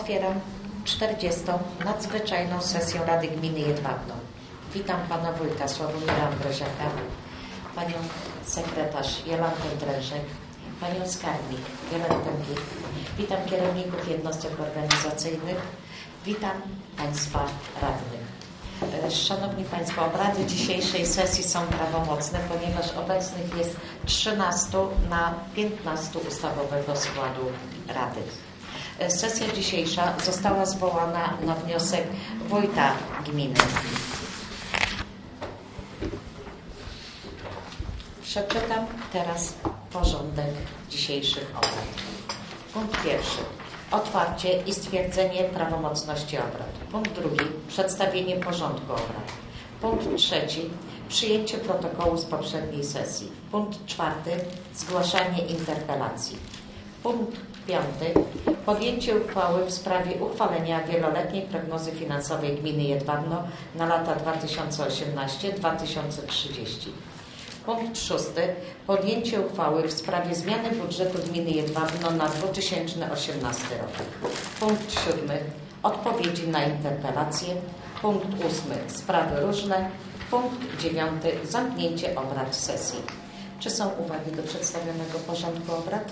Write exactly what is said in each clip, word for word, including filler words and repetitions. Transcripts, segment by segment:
Otwieram czterdziestą nadzwyczajną sesję Rady Gminy Jedwabno. Witam Pana Wójta Sławomira Ambroziaka, Panią Sekretarz Jolantę Drężek, Panią Skarbnik Jolantę Blik. Witam kierowników jednostek organizacyjnych. Witam Państwa radnych. Szanowni Państwo, obrady dzisiejszej sesji są prawomocne, ponieważ obecnych jest trzynastu na piętnastu ustawowego składu Rady. Sesja dzisiejsza została zwołana na wniosek wójta gminy. Przeczytam teraz porządek dzisiejszych obrad. Punkt pierwszy. Otwarcie i stwierdzenie prawomocności obrad. Punkt drugi. Przedstawienie porządku obrad. Punkt trzeci. Przyjęcie protokołu z poprzedniej sesji. Punkt czwarty. Zgłaszanie interpelacji. Punkt piąty. Podjęcie uchwały w sprawie uchwalenia wieloletniej prognozy finansowej gminy Jedwabno na lata dwa tysiące osiemnasty do dwa tysiące trzydziestego. Punkt szósty. Podjęcie uchwały w sprawie zmiany budżetu gminy Jedwabno na dwa tysiące osiemnasty rok. Punkt siódmy. Odpowiedzi na interpelacje. Punkt ósmy. Sprawy różne. Punkt dziewiąty. Zamknięcie obrad sesji. Czy są uwagi do przedstawionego porządku obrad?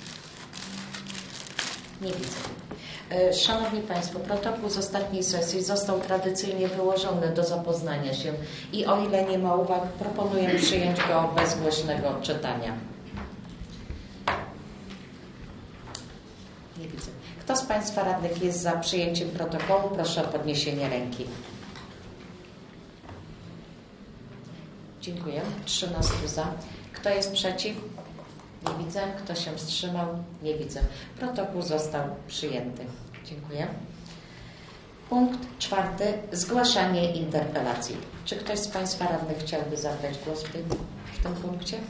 Nie widzę. Szanowni Państwo, protokół z ostatniej sesji został tradycyjnie wyłożony do zapoznania się i o ile nie ma uwag, proponuję przyjąć go bez głośnego czytania. Nie widzę. Kto z Państwa radnych jest za przyjęciem protokołu? Proszę o podniesienie ręki. Dziękuję. trzynastu za. Kto jest przeciw? Nie widzę. Kto się wstrzymał? Nie widzę. Protokół został przyjęty. Dziękuję. Punkt czwarty. Zgłaszanie interpelacji. Czy ktoś z Państwa radnych chciałby zabrać głos w tym, w tym punkcie?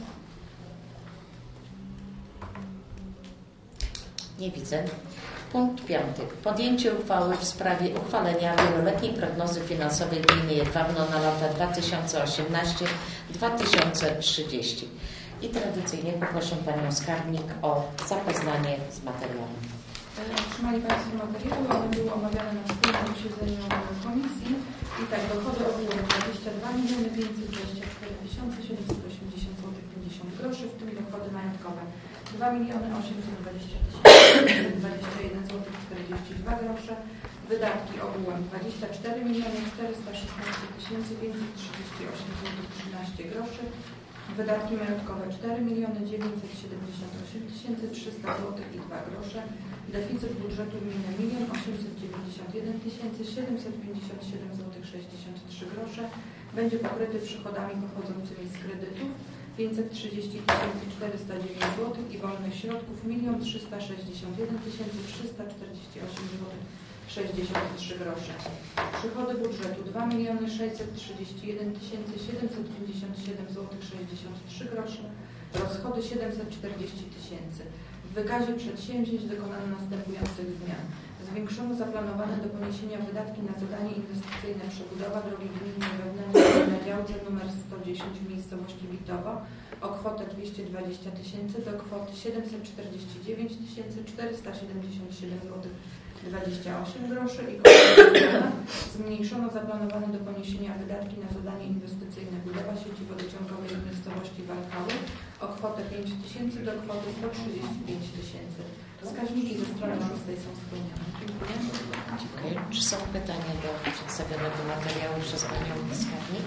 Nie widzę. Punkt piąty. Podjęcie uchwały w sprawie uchwalenia wieloletniej prognozy finansowej gminy Jedwabno na lata dwa tysiące osiemnasty do dwa tysiące trzydziestego. I tradycyjnie poproszę Panią Skarbnik o zapoznanie z materiałem. Otrzymali Państwo materiały, one były omawiane na wspólnym posiedzeniu komisji. I tak, dochody ogółem dwadzieścia dwa miliony pięćset dwadzieścia cztery tysiące siedemset osiemdziesiąt złotych pięćdziesiąt groszy, w tym dochody majątkowe dwa miliony osiemset dwadzieścia tysięcy dwadzieścia jeden złotych czterdzieści dwa grosze, wydatki ogółem dwadzieścia cztery miliony czterysta szesnaście tysięcy pięćset trzydzieści osiem złotych trzynaście groszy, wydatki majątkowe cztery miliony dziewięćset siedemdziesiąt osiem tysięcy trzysta złotych i dwa grosze, deficyt budżetu gminy jeden milion osiemset dziewięćdziesiąt jeden tysięcy siedemset pięćdziesiąt siedem złotych sześćdziesiąt trzy grosze, będzie pokryty przychodami pochodzącymi z kredytów pięćset trzydzieści tysięcy czterysta dziewięć złotych i wolnych środków milion trzysta sześćdziesiąt jeden tysięcy trzysta czterdzieści osiem złotych sześćdziesiąt trzy grosze. Przychody budżetu dwa miliony sześćset trzydzieści jeden tysięcy siedemset pięćdziesiąt siedem złotych sześćdziesiąt trzy grosze. Rozchody siedemset czterdzieści tysięcy. W wykazie przedsięwzięć dokonano następujących zmian. Zwiększono zaplanowane do poniesienia wydatki na zadanie inwestycyjne przebudowa drogi gminnej wewnętrznej na działce nr sto dziesięć w miejscowości Witowo o kwotę dwieście dwadzieścia tysięcy do kwoty siedemset czterdzieści dziewięć tysięcy czterysta siedemdziesiąt siedem złotych dwadzieścia osiem groszy i kolejna zmniejszono zaplanowane do poniesienia wydatki na zadanie inwestycyjne budowa sieci wodociągowej w miejscowości Walkały o kwotę pięć tysięcy do kwoty sto trzydzieści pięć tysięcy. Wskaźniki ze strony szóstej są spełnione. Dziękuję. Dziękuję. Czy są pytania do przedstawionego materiału przez Panią Skarbnik?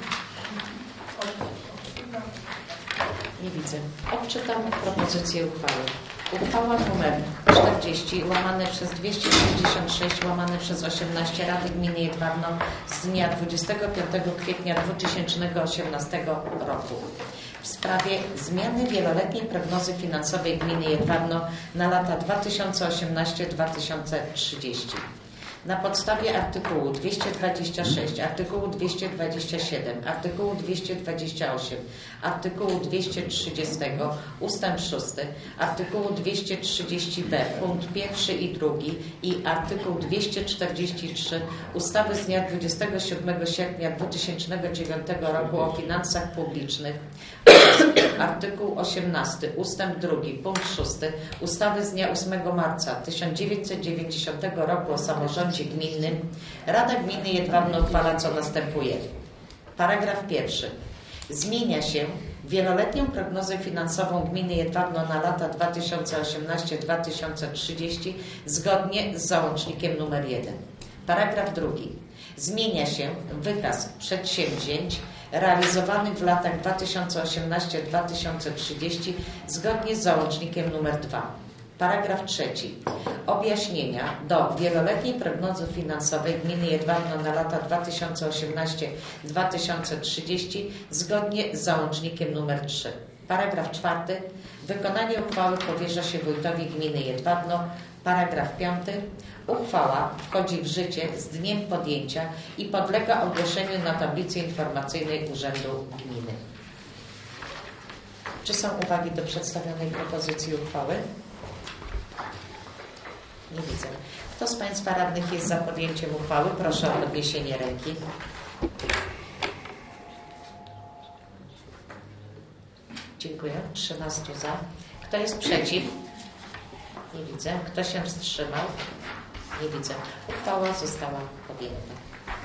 Nie widzę. Odczytam propozycję uchwały. Uchwała numer czterdzieści łamane przez dwieście sześćdziesiąt sześć łamane przez osiemnaście Rady Gminy Jedwabno z dnia dwudziestego piątego kwietnia dwa tysiące osiemnastego roku w sprawie zmiany wieloletniej prognozy finansowej gminy Jedwabno na lata dwa tysiące osiemnasty do dwa tysiące trzydziestego. Na podstawie artykułu dwieście dwadzieścia sześć, artykułu dwieście dwadzieścia siedem, artykułu dwieście dwadzieścia osiem, artykułu dwieście trzydzieści, ustęp szósty, artykułu dwieście trzydzieści b, punkt pierwszy i drugi i artykuł dwieście czterdzieści trzy ustawy z dnia dwudziestego siódmego sierpnia dwa tysiące dziewiątego roku o finansach publicznych oraz artykuł osiemnasty, ustęp drugi, punkt szósty ustawy z dnia ósmego marca tysiąc dziewięćset dziewięćdziesiątego roku o samorządzie gminnym, Rada Gminy Jedwabno uchwala, co następuje. Paragraf pierwszy. Zmienia się wieloletnią prognozę finansową gminy Jedwabno na lata dwa tysiące osiemnasty do dwa tysiące trzydziestego zgodnie z załącznikiem numer jeden. Paragraf drugi. Zmienia się wykaz przedsięwzięć realizowanych w latach dwa tysiące osiemnasty do dwa tysiące trzydziestego zgodnie z załącznikiem numer dwa. Paragraf trzeci. Objaśnienia do wieloletniej prognozy finansowej gminy Jedwabno na lata dwa tysiące osiemnasty do dwa tysiące trzydziestego zgodnie z załącznikiem numer trzy. Paragraf czwarty. Wykonanie uchwały powierza się wójtowi gminy Jedwabno. Paragraf piąty. Uchwała wchodzi w życie z dniem podjęcia i podlega ogłoszeniu na tablicy informacyjnej Urzędu Gminy. Czy są uwagi do przedstawionej propozycji uchwały? Nie widzę. Kto z Państwa radnych jest za podjęciem uchwały? Proszę o podniesienie ręki. Dziękuję. trzynastu za. Kto jest przeciw? Nie widzę. Kto się wstrzymał? Nie widzę. Uchwała została podjęta.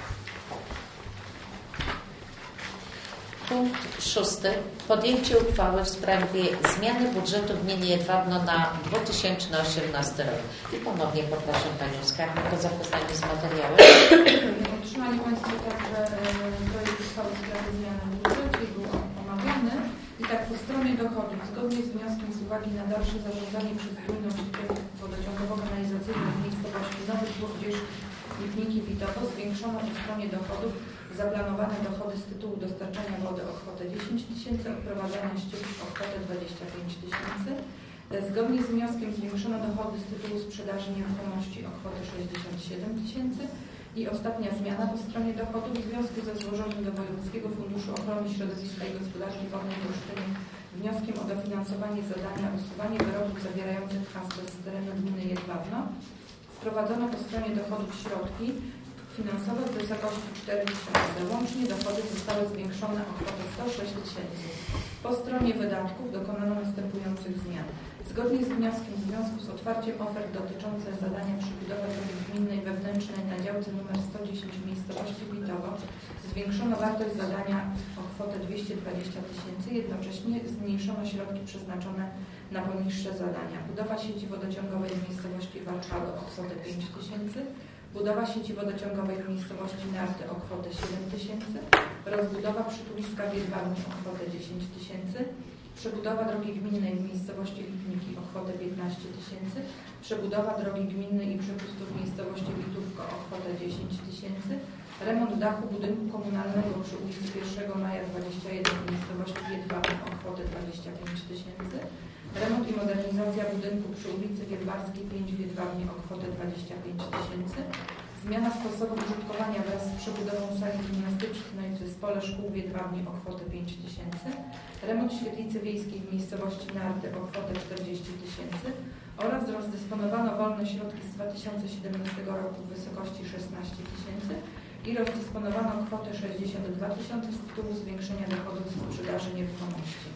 Punkt szósty. Podjęcie uchwały w sprawie zmiany budżetu gminy Jedwabno na dwa tysiące osiemnasty rok. I ponownie poproszę Panią Skarbnik o zapoznanie z materiałem. Otrzymali Państwo także projekt uchwały w sprawie zmiany budżetu i był omawiany. I tak po stronie dochodów, zgodnie z wnioskiem z uwagi na dalsze zarządzanie przez gminną siecią wodociągowo-kanalizacyjną w miejscowości Nowy Dwór Lipniki Witowo zwiększono po stronie dochodów zaplanowane dochody z tytułu dostarczania wody o kwotę dziesięć tysięcy, odprowadzania ścieków o kwotę dwadzieścia pięć tysięcy. Zgodnie z wnioskiem zwiększono dochody z tytułu sprzedaży nieruchomości o kwotę sześćdziesiąt siedem tysięcy. I ostatnia zmiana po stronie dochodów w związku ze złożonym do Wojewódzkiego Funduszu Ochrony Środowiska i Gospodarki Wodnej w Olsztynie wnioskiem o dofinansowanie zadania usuwanie wyrobów zawierających azbest z terenu gminy Jedwabno. Wprowadzono po stronie dochodów środki finansowe w wysokości cztery tysiące. Łącznie dochody zostały zwiększone o kwotę sto sześć tysięcy. Po stronie wydatków dokonano następujących zmian. Zgodnie z wnioskiem w związku z otwarciem ofert dotyczących zadania przebudowy drogi gminnej wewnętrznej na działce nr sto dziesięć w miejscowości Witowo zwiększono wartość zadania o kwotę dwieście dwadzieścia tysięcy, jednocześnie zmniejszono środki przeznaczone na poniższe zadania. Budowa sieci wodociągowej w miejscowości Warszawy o kwotę pięć tysięcy, budowa sieci wodociągowej w miejscowości Narty o kwotę siedem tysięcy, rozbudowa przytuliska w Jedwabnie o kwotę dziesięć tysięcy, przebudowa drogi gminnej w miejscowości Lipniki o kwotę piętnaście tysięcy, przebudowa drogi gminnej i przepustów w miejscowości Witówko o kwotę dziesięć tysięcy, remont dachu budynku komunalnego przy ulicy pierwszego maja dwadzieścia jeden w miejscowości Jedwabne o kwotę dwadzieścia pięć tysięcy, remont i modernizacja budynku przy ulicy Wiedwarskiej pięć w Jedwabnie o kwotę dwadzieścia pięć tysięcy, zmiana sposobu użytkowania wraz z przebudową sali gimnastycznej w zespole szkół w Jedwabnie o kwotę pięć tysięcy, remont świetlicy wiejskiej w miejscowości Narty o kwotę czterdzieści tysięcy oraz rozdysponowano wolne środki z dwa tysiące siedemnastego roku w wysokości szesnaście tysięcy i rozdysponowano kwotę sześćdziesiąt dwa tysiące z tytułu zwiększenia dochodów z sprzedaży nieruchomości.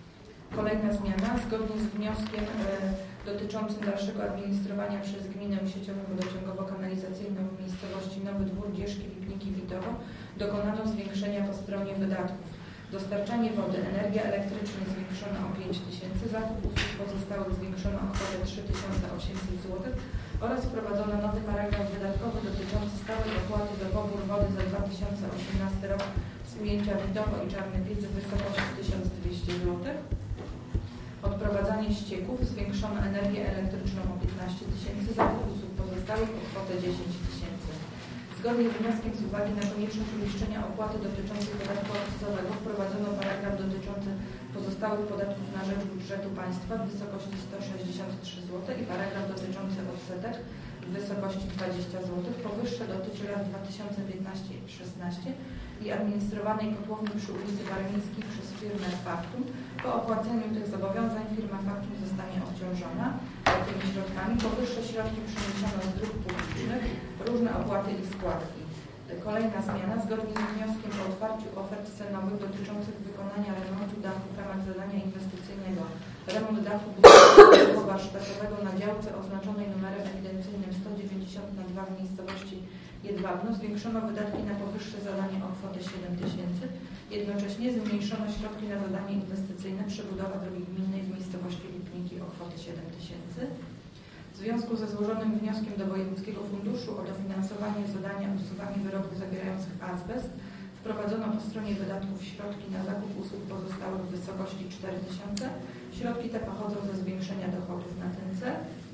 Kolejna zmiana, zgodnie z wnioskiem e, dotyczącym dalszego administrowania przez gminę siecią wodociągowo-kanalizacyjną w miejscowości Nowy Dwór, Dzieszki, Lipniki, Witowo dokonano zwiększenia po stronie wydatków. Dostarczanie wody, energia elektryczna zwiększona o pięć tysięcy, zakup usług pozostałych zwiększono o kwotę trzy tysiące osiemset złotych oraz wprowadzono nowy paragraf wydatkowy dotyczący stałej opłaty za pobór wody za dwa tysiące osiemnasty rok z ujęcia Witowo i Czarny Piec w wysokości tysiąc dwieście złotych. Odprowadzanie ścieków zwiększono energię elektryczną o piętnaście tysięcy, zakup usług pozostałych o kwotę dziesięć tysięcy. Zgodnie z wnioskiem z uwagi na konieczność uiszczenia opłaty dotyczącej podatku akcyzowego wprowadzono paragraf dotyczący pozostałych podatków na rzecz budżetu państwa w wysokości sto sześćdziesiąt trzy złote i paragraf dotyczący odsetek w w wysokości dwadzieścia złotych. Powyższe dotyczy lat dwa tysiące piętnaście do szesnaście i administrowanej kotłowni przy ulicy Warmińskiej przez firmę Faktum. Po opłaceniu tych zobowiązań firma Faktum zostanie obciążona tymi środkami. Powyższe środki przeniesiono z dróg publicznych, różne opłaty i składki. Kolejna zmiana. Zgodnie z wnioskiem o otwarciu ofert cenowych dotyczących wykonania remontu dachu w ramach zadania inwestycyjnego remont dachu budynku warsztatowego na działce oznaczonej numerem ewidencyjnym sto dziewięćdziesiąt na dwa w miejscowości Jedwabno zwiększono wydatki na powyższe zadanie o kwotę siedem tysięcy. Jednocześnie zmniejszono środki na zadanie inwestycyjne przebudowa drogi gminnej w miejscowości Lipniki o kwotę siedem tysięcy. W związku ze złożonym wnioskiem do Wojewódzkiego Funduszu o dofinansowanie zadania usuwania wyrobów zawierających azbest wprowadzono po stronie wydatków środki na zakup usług pozostałych w wysokości cztery tysiące. Środki te pochodzą ze zwiększenia dochodów na ten cel.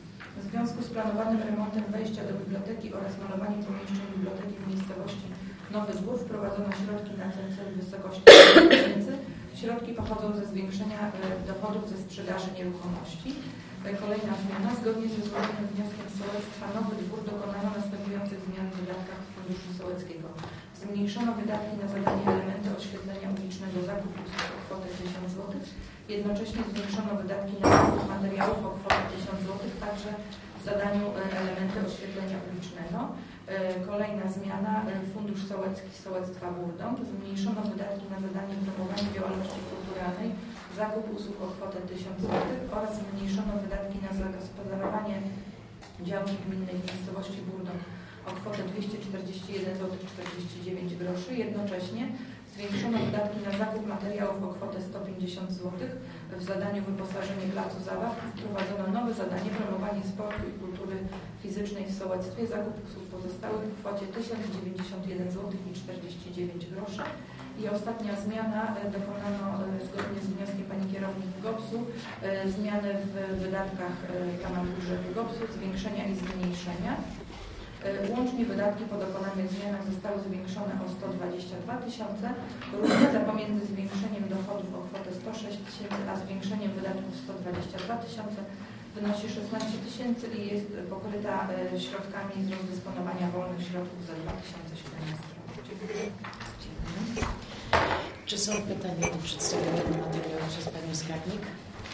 W związku z planowanym remontem wejścia do biblioteki oraz malowaniem pomieszczeń biblioteki w miejscowości Nowy Dwór wprowadzono środki na ten cel w wysokości cztery tysiące. Środki pochodzą ze zwiększenia dochodów ze sprzedaży nieruchomości. Kolejna zmiana. Zgodnie ze złożonym wnioskiem sołectwa Nowy Dwór dokonano następujących zmian w wydatkach Funduszu Sołeckiego. Zmniejszono wydatki na zadanie elementy oświetlenia ulicznego zakup usług o kwotę tysiąc złotych. Jednocześnie zwiększono wydatki na zakup materiałów o kwotę tysiąc złotych, także w zadaniu elementy oświetlenia ulicznego. Kolejna zmiana. Fundusz Sołecki Sołectwa Burdąb. Zmniejszono wydatki na zadanie promowania działalności kulturalnej, zakup usług o kwotę tysiąc złotych oraz zmniejszono wydatki na zagospodarowanie działki gminnej w miejscowości Burdąb o kwotę dwieście czterdzieści jeden złotych czterdzieści dziewięć groszy. Jednocześnie zwiększono wydatki na zakup materiałów o kwotę sto pięćdziesiąt złotych. W zadaniu wyposażenie placu zabaw wprowadzono nowe zadanie promowanie sportu i kultury fizycznej w sołectwie, zakup usług pozostałych w kwocie tysiąc dziewięćdziesiąt jeden złotych czterdzieści dziewięć groszy. I ostatnia zmiana. Dokonano zgodnie z wnioskiem pani kierownik GOPS-u zmiany w wydatkach w ramach budżetu GOPS-u, zwiększenia i zmniejszenia. Łącznie wydatki po dokonanych zmianach zostały zwiększone o sto dwadzieścia dwa tysiące. Różnica pomiędzy zwiększeniem dochodów o kwotę sto sześć tysięcy, a zwiększeniem wydatków sto dwadzieścia dwa tysiące wynosi szesnaście tysięcy i jest pokryta środkami z rozdysponowania wolnych środków za dwa tysiące siedemnasty rok. Dziękuję. Czy są pytania do przedstawionego materiału przez Panią Skarbnik?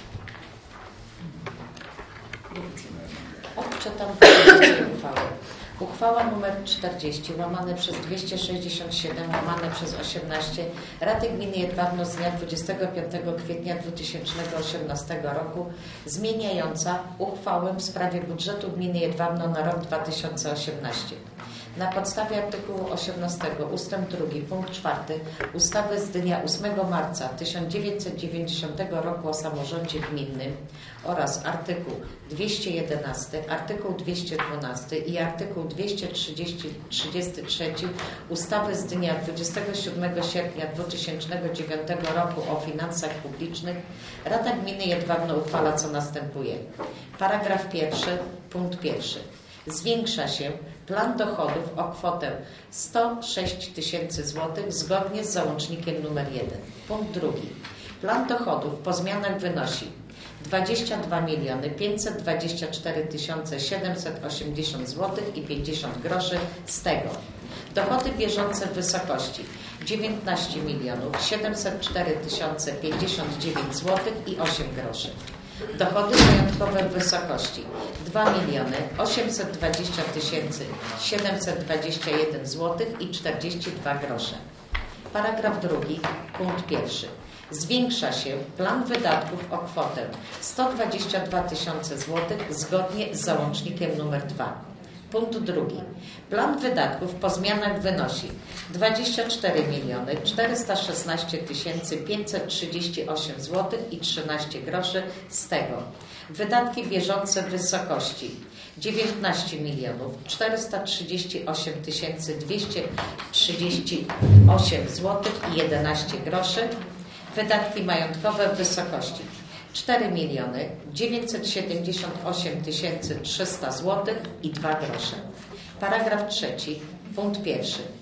Odczytam propozycję uchwały. Uchwała nr czterdzieści łamane przez dwieście sześćdziesiąt siedem łamane przez osiemnaście Rady Gminy Jedwabno z dnia dwudziestego piątego kwietnia dwa tysiące osiemnastego roku zmieniająca uchwałę w sprawie budżetu Gminy Jedwabno na rok dwa tysiące osiemnasty. Na podstawie artykułu osiemnastego ustęp drugi punkt czwarty ustawy z dnia ósmego marca tysiąc dziewięćset dziewięćdziesiątego roku o samorządzie gminnym oraz artykuł dwieście jedenasty, artykuł dwieście dwunasty i artykuł dwieście trzydzieści trzy ustawy z dnia dwudziestego siódmego sierpnia dwa tysiące dziewiątego roku o finansach publicznych Rada Gminy Jedwabno uchwala co następuje. Paragraf pierwszy, punkt pierwszy. Zwiększa się plan dochodów o kwotę sto sześć tysięcy złotych zgodnie z załącznikiem nr jeden. Punkt drugi. Plan dochodów po zmianach wynosi dwadzieścia dwa miliony pięćset dwadzieścia cztery tysiące siedemset osiemdziesiąt złotych i pięćdziesiąt groszy, z tego dochody bieżące w wysokości dziewiętnaście milionów siedemset cztery tysiące pięćdziesiąt dziewięć złotych i osiem groszy. Dochody majątkowe w wysokości dwa miliony osiemset dwadzieścia tysięcy siedemset dwadzieścia jeden złotych i czterdzieści dwa grosze. Paragraf drugi, punkt pierwszy. Zwiększa się plan wydatków o kwotę sto dwadzieścia dwa tysiące złotych zgodnie z załącznikiem nr dwa. Punkt drugi. Plan wydatków po zmianach wynosi dwadzieścia cztery miliony czterysta szesnaście tysięcy pięćset trzydzieści osiem złotych i trzynaście groszy, z tego wydatki bieżące w wysokości dziewiętnaście milionów czterysta trzydzieści osiem tysięcy dwieście trzydzieści osiem złotych i jedenaście groszy, wydatki majątkowe w wysokości cztery miliony dziewięćset siedemdziesiąt osiem tysięcy trzysta złotych i dwa grosze. Paragraf trzeci, punkt pierwszy.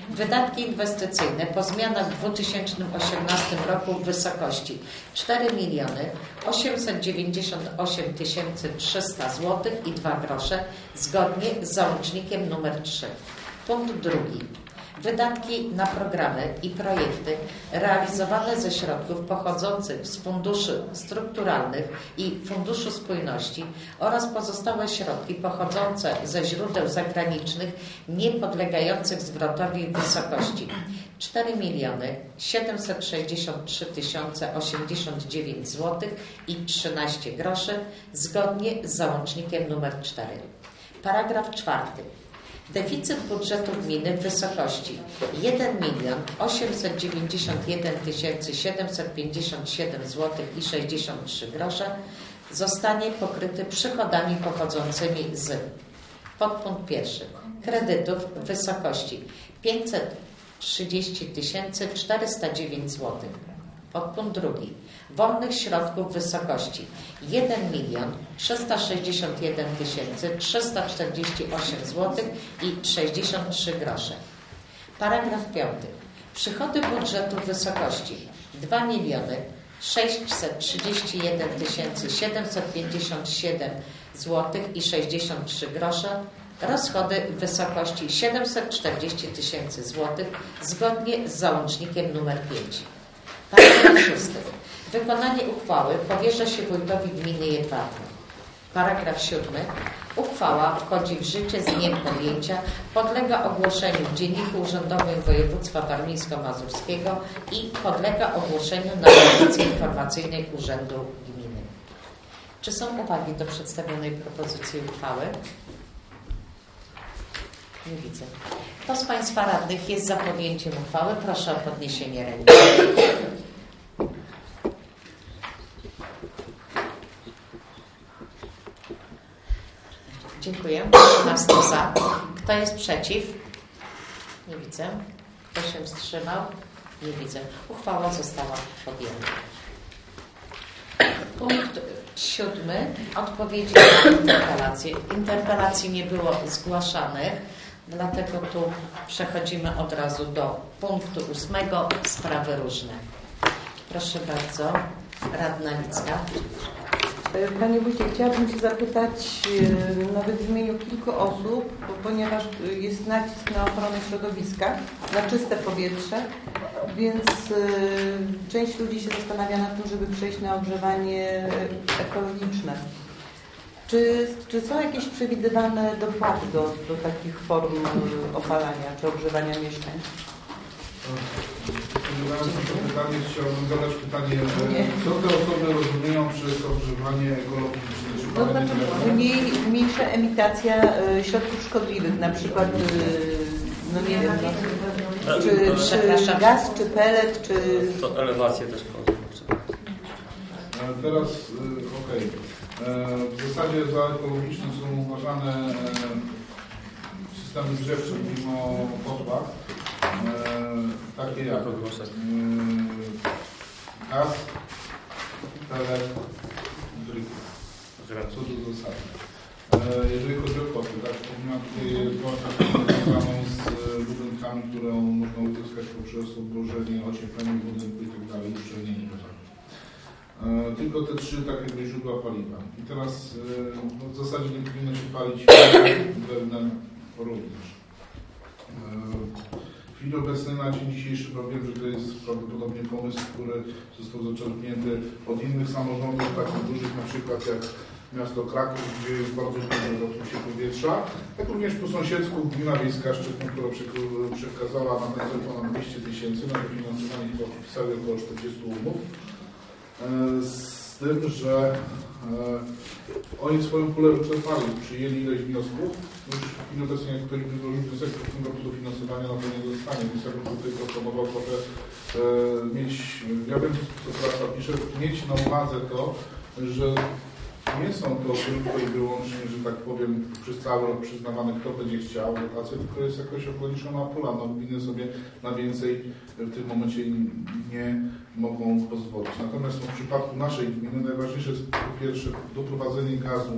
Wydatki inwestycyjne po zmianach w dwa tysiące osiemnastym roku w wysokości cztery miliony osiemset dziewięćdziesiąt osiem tysięcy trzysta złotych i dwa grosze zgodnie z załącznikiem nr trzy. Punkt drugi. Wydatki na programy i projekty realizowane ze środków pochodzących z funduszy strukturalnych i Funduszu Spójności oraz pozostałe środki pochodzące ze źródeł zagranicznych niepodlegających zwrotowi w wysokości cztery miliony siedemset sześćdziesiąt trzy tysiące osiemdziesiąt dziewięć złotych i trzynaście groszy zgodnie z załącznikiem nr cztery. Paragraf czwarty. Deficyt budżetu gminy w wysokości jeden milion osiemset dziewięćdziesiąt jeden tysięcy siedemset pięćdziesiąt siedem złotych i sześćdziesiąt trzy grosze zostanie pokryty przychodami pochodzącymi z podpunkt pierwszy kredytów w wysokości pięćset trzydzieści tysięcy czterysta dziewięć złotych. Podpunkt drugi. Wolnych środków w wysokości jeden milion trzysta sześćdziesiąt jeden tysięcy trzysta czterdzieści osiem złotych i sześćdziesiąt trzy grosze. Paragraf piąty. Przychody budżetu w wysokości dwa miliony sześćset trzydzieści jeden tysięcy siedemset pięćdziesiąt siedem złotych i sześćdziesiąt trzy grosze. Rozchody w wysokości siedemset czterdzieści tysięcy złotych zgodnie z załącznikiem nr pięć. Paragraf szósty. Wykonanie uchwały powierza się wójtowi gminy Jedwabne. Paragraf siódmy. Uchwała wchodzi w życie z dniem podjęcia, podlega ogłoszeniu w Dzienniku Urzędowym Województwa Warmińsko-Mazurskiego i podlega ogłoszeniu na tablicy informacyjnej Urzędu Gminy. Czy są uwagi do przedstawionej propozycji uchwały? Nie widzę. Kto z Państwa radnych jest za podjęciem uchwały? Proszę o podniesienie ręki. Dziękuję. trzynaście za. Kto jest przeciw? Nie widzę. Kto się wstrzymał? Nie widzę. Uchwała została podjęta. Punkt siódmy. Odpowiedzi na interpelacje. Interpelacji nie było zgłaszanych, dlatego tu przechodzimy od razu do punktu ósmego. Sprawy różne. Proszę bardzo. Radna Licka. Panie Wójcie, chciałabym się zapytać nawet w imieniu kilku osób, bo ponieważ jest nacisk na ochronę środowiska, na czyste powietrze, więc część ludzi się zastanawia nad tym, żeby przejść na ogrzewanie ekologiczne. Czy, czy są jakieś przewidywane dopłaty do, do takich form opalania czy ogrzewania mieszkań? Zadając to pytanie, chciałbym zadać pytanie, co te osoby rozumieją przez ogrzewanie ekologiczne? To znaczy mniej, mniejsza emitacja y, środków szkodliwych, na przykład y, no nie wiem, no, czy, czy gaz, czy pelet, czy... To elewację też wchodzi. Teraz, okej. Okay. W zasadzie za ekologiczne są uważane systemy grzewcze mimo kotła. Takie jak gaz, pelet, dryki. Co do zasady. Jeżeli chodzi o koty, tak, powinna tutaj kontakt związaną z budynkami, które można uzyskać poprzez obłożenie, ocieplenie budynku i tak dalej, uszczelnienie. Tylko te trzy tak jakby źródła paliwa. I teraz no, w zasadzie nie powinno się palić wewnętrznie również. W chwili obecnej na dzień dzisiejszy wiem, że to jest prawdopodobnie pomysł, który został zaczerpnięty od innych samorządów, takich dużych na przykład jak miasto Kraków, gdzie jest bardzo dużo otwarcie powietrza, jak również po sąsiedzku gmina wiejska Szczytno, która przekazała na ten cel ponad dwieście tysięcy na dofinansowanie, chyba podpisali około czterdziestu umów. Z tym, że e, oni swoją pulę wyczerpali, przyjęli ileś wniosków, już w chwili obecnej jak ktoś by złożył wniosek w tym roku dofinansowania na to nie zostanie, więc ja bym tutaj proponował trochę e, mieć, ja wiem co praca pisze, mieć na uwadze to, że nie są to tylko i wyłącznie, że tak powiem, przez cały rok przyznawane, kto będzie chciał dotację, tylko jest jakoś ograniczona pula. No, gminy sobie na więcej w tym momencie nie mogą pozwolić. Natomiast no, w przypadku naszej gminy najważniejsze jest po pierwsze doprowadzenie gazu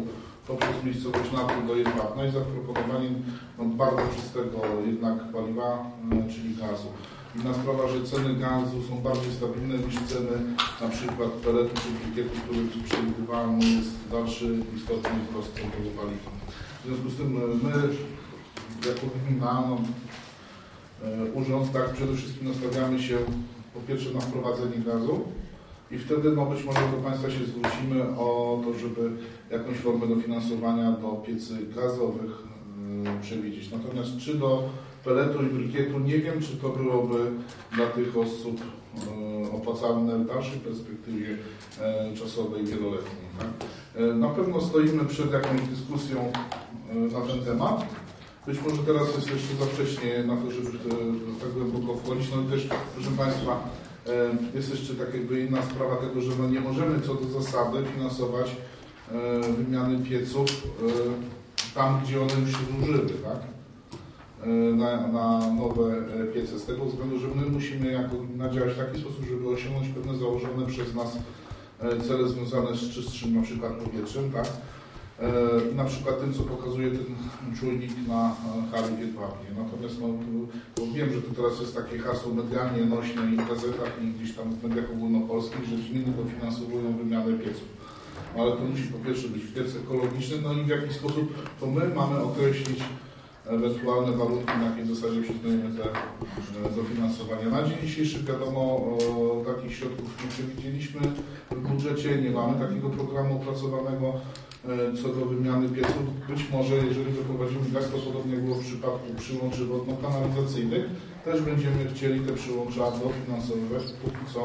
poprzez miejscowość Natry do Jedwabna i zaproponowanie no, bardzo czystego jednak paliwa, czyli gazu. Inna sprawa, że ceny gazu są bardziej stabilne niż ceny na przykład peletu czy brikietu, który przewidywalny jest dalszy istotny wzrost tego paliwa. W związku z tym my, jako gmina, no, urząd, tak przede wszystkim nastawiamy się po pierwsze na wprowadzenie gazu i wtedy no, być może do Państwa się zwrócimy o to, żeby jakąś formę dofinansowania do piecy gazowych yy, przewidzieć. Natomiast czy do peletu i brikietu nie wiem, czy to byłoby dla tych osób yy, opłacalne w dalszej perspektywie yy, czasowej, wieloletniej. Tak? Yy, na pewno stoimy przed jakąś dyskusją yy, na ten temat. Być może teraz jest jeszcze za wcześnie na to, żeby w te, tak głęboko wchodzić. No i też, proszę Państwa, jest jeszcze tak jakby inna sprawa tego, że no nie możemy co do zasady finansować wymiany pieców tam, gdzie one już się zużyły, tak? Na, na nowe piece. Z tego względu, że my musimy jako gmina działać w taki sposób, żeby osiągnąć pewne założone przez nas cele związane z czystszym na przykład powietrzem, tak? I na przykład tym, co pokazuje ten czujnik na hali w Jedwabnie. Natomiast no, to wiem, że to teraz jest takie hasło medialnie nośne i w gazetach, i gdzieś tam w mediach ogólnopolskich, że gminy dofinansowują wymianę pieców. Ale to musi po pierwsze być piec ekologiczny, no i w jaki sposób to my mamy określić ewentualne warunki, na jakiej zasadzie przyznajemy te dofinansowania. Na dzień dzisiejszy wiadomo, o, takich środków nie przewidzieliśmy w budżecie, nie mamy takiego programu opracowanego co do wymiany pieców. Być może, jeżeli doprowadzimy gaz, to podobnie jak było w przypadku przyłączy wodno-kanalizacyjnych, też będziemy chcieli te przyłącza dofinansowywać, póki co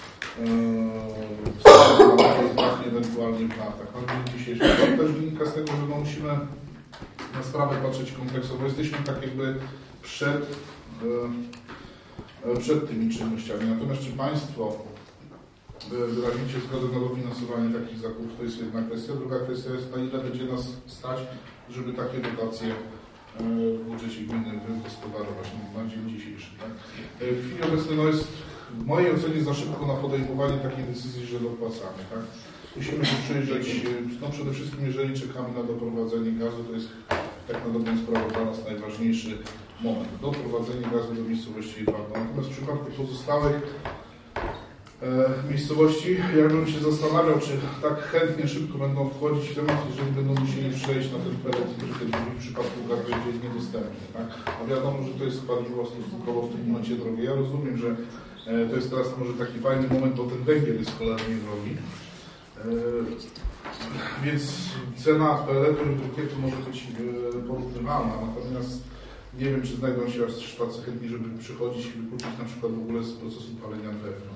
yy, ewentualnie w latach. Na dzień dzisiejszy to też wynika z tego, że no musimy na sprawę patrzeć kompleksowo. Jesteśmy tak jakby przed, yy, przed tymi czynnościami. Natomiast czy Państwo wyrazicie zgodę na dofinansowanie takich zakupów, to jest jedna kwestia. Druga kwestia jest, na ile będzie nas stać, żeby takie dotacje w budżecie gminy wygospodarować na dzień dzisiejszy. Tak? W chwili obecnej no jest w mojej ocenie za szybko na podejmowanie takiej decyzji, że dopłacamy. Tak? Musimy się przyjrzeć, no przede wszystkim jeżeli czekamy na doprowadzenie gazu, to jest tak na dobrą sprawę dla nas najważniejszy moment. Doprowadzenie gazu do miejscowości Jedwabna. Natomiast w przypadku pozostałych miejscowości, ja bym się zastanawiał, czy tak chętnie szybko będą wchodzić w temat, jeżeli będą musieli przejść na ten pelet, który w przypadku gaz będzie niedostępny. Tak? A wiadomo, że to jest paliwo stosunkowo w tym momencie drogie. Ja rozumiem, że to jest teraz może taki fajny moment, bo ten węgiel jest cholernie drogi. Więc cena peletu i brikietu może być porównywalna, natomiast nie wiem, czy znajdą się aż tacy chętni, żeby przychodzić i wykluczyć na przykład w ogóle z procesu palenia drewna.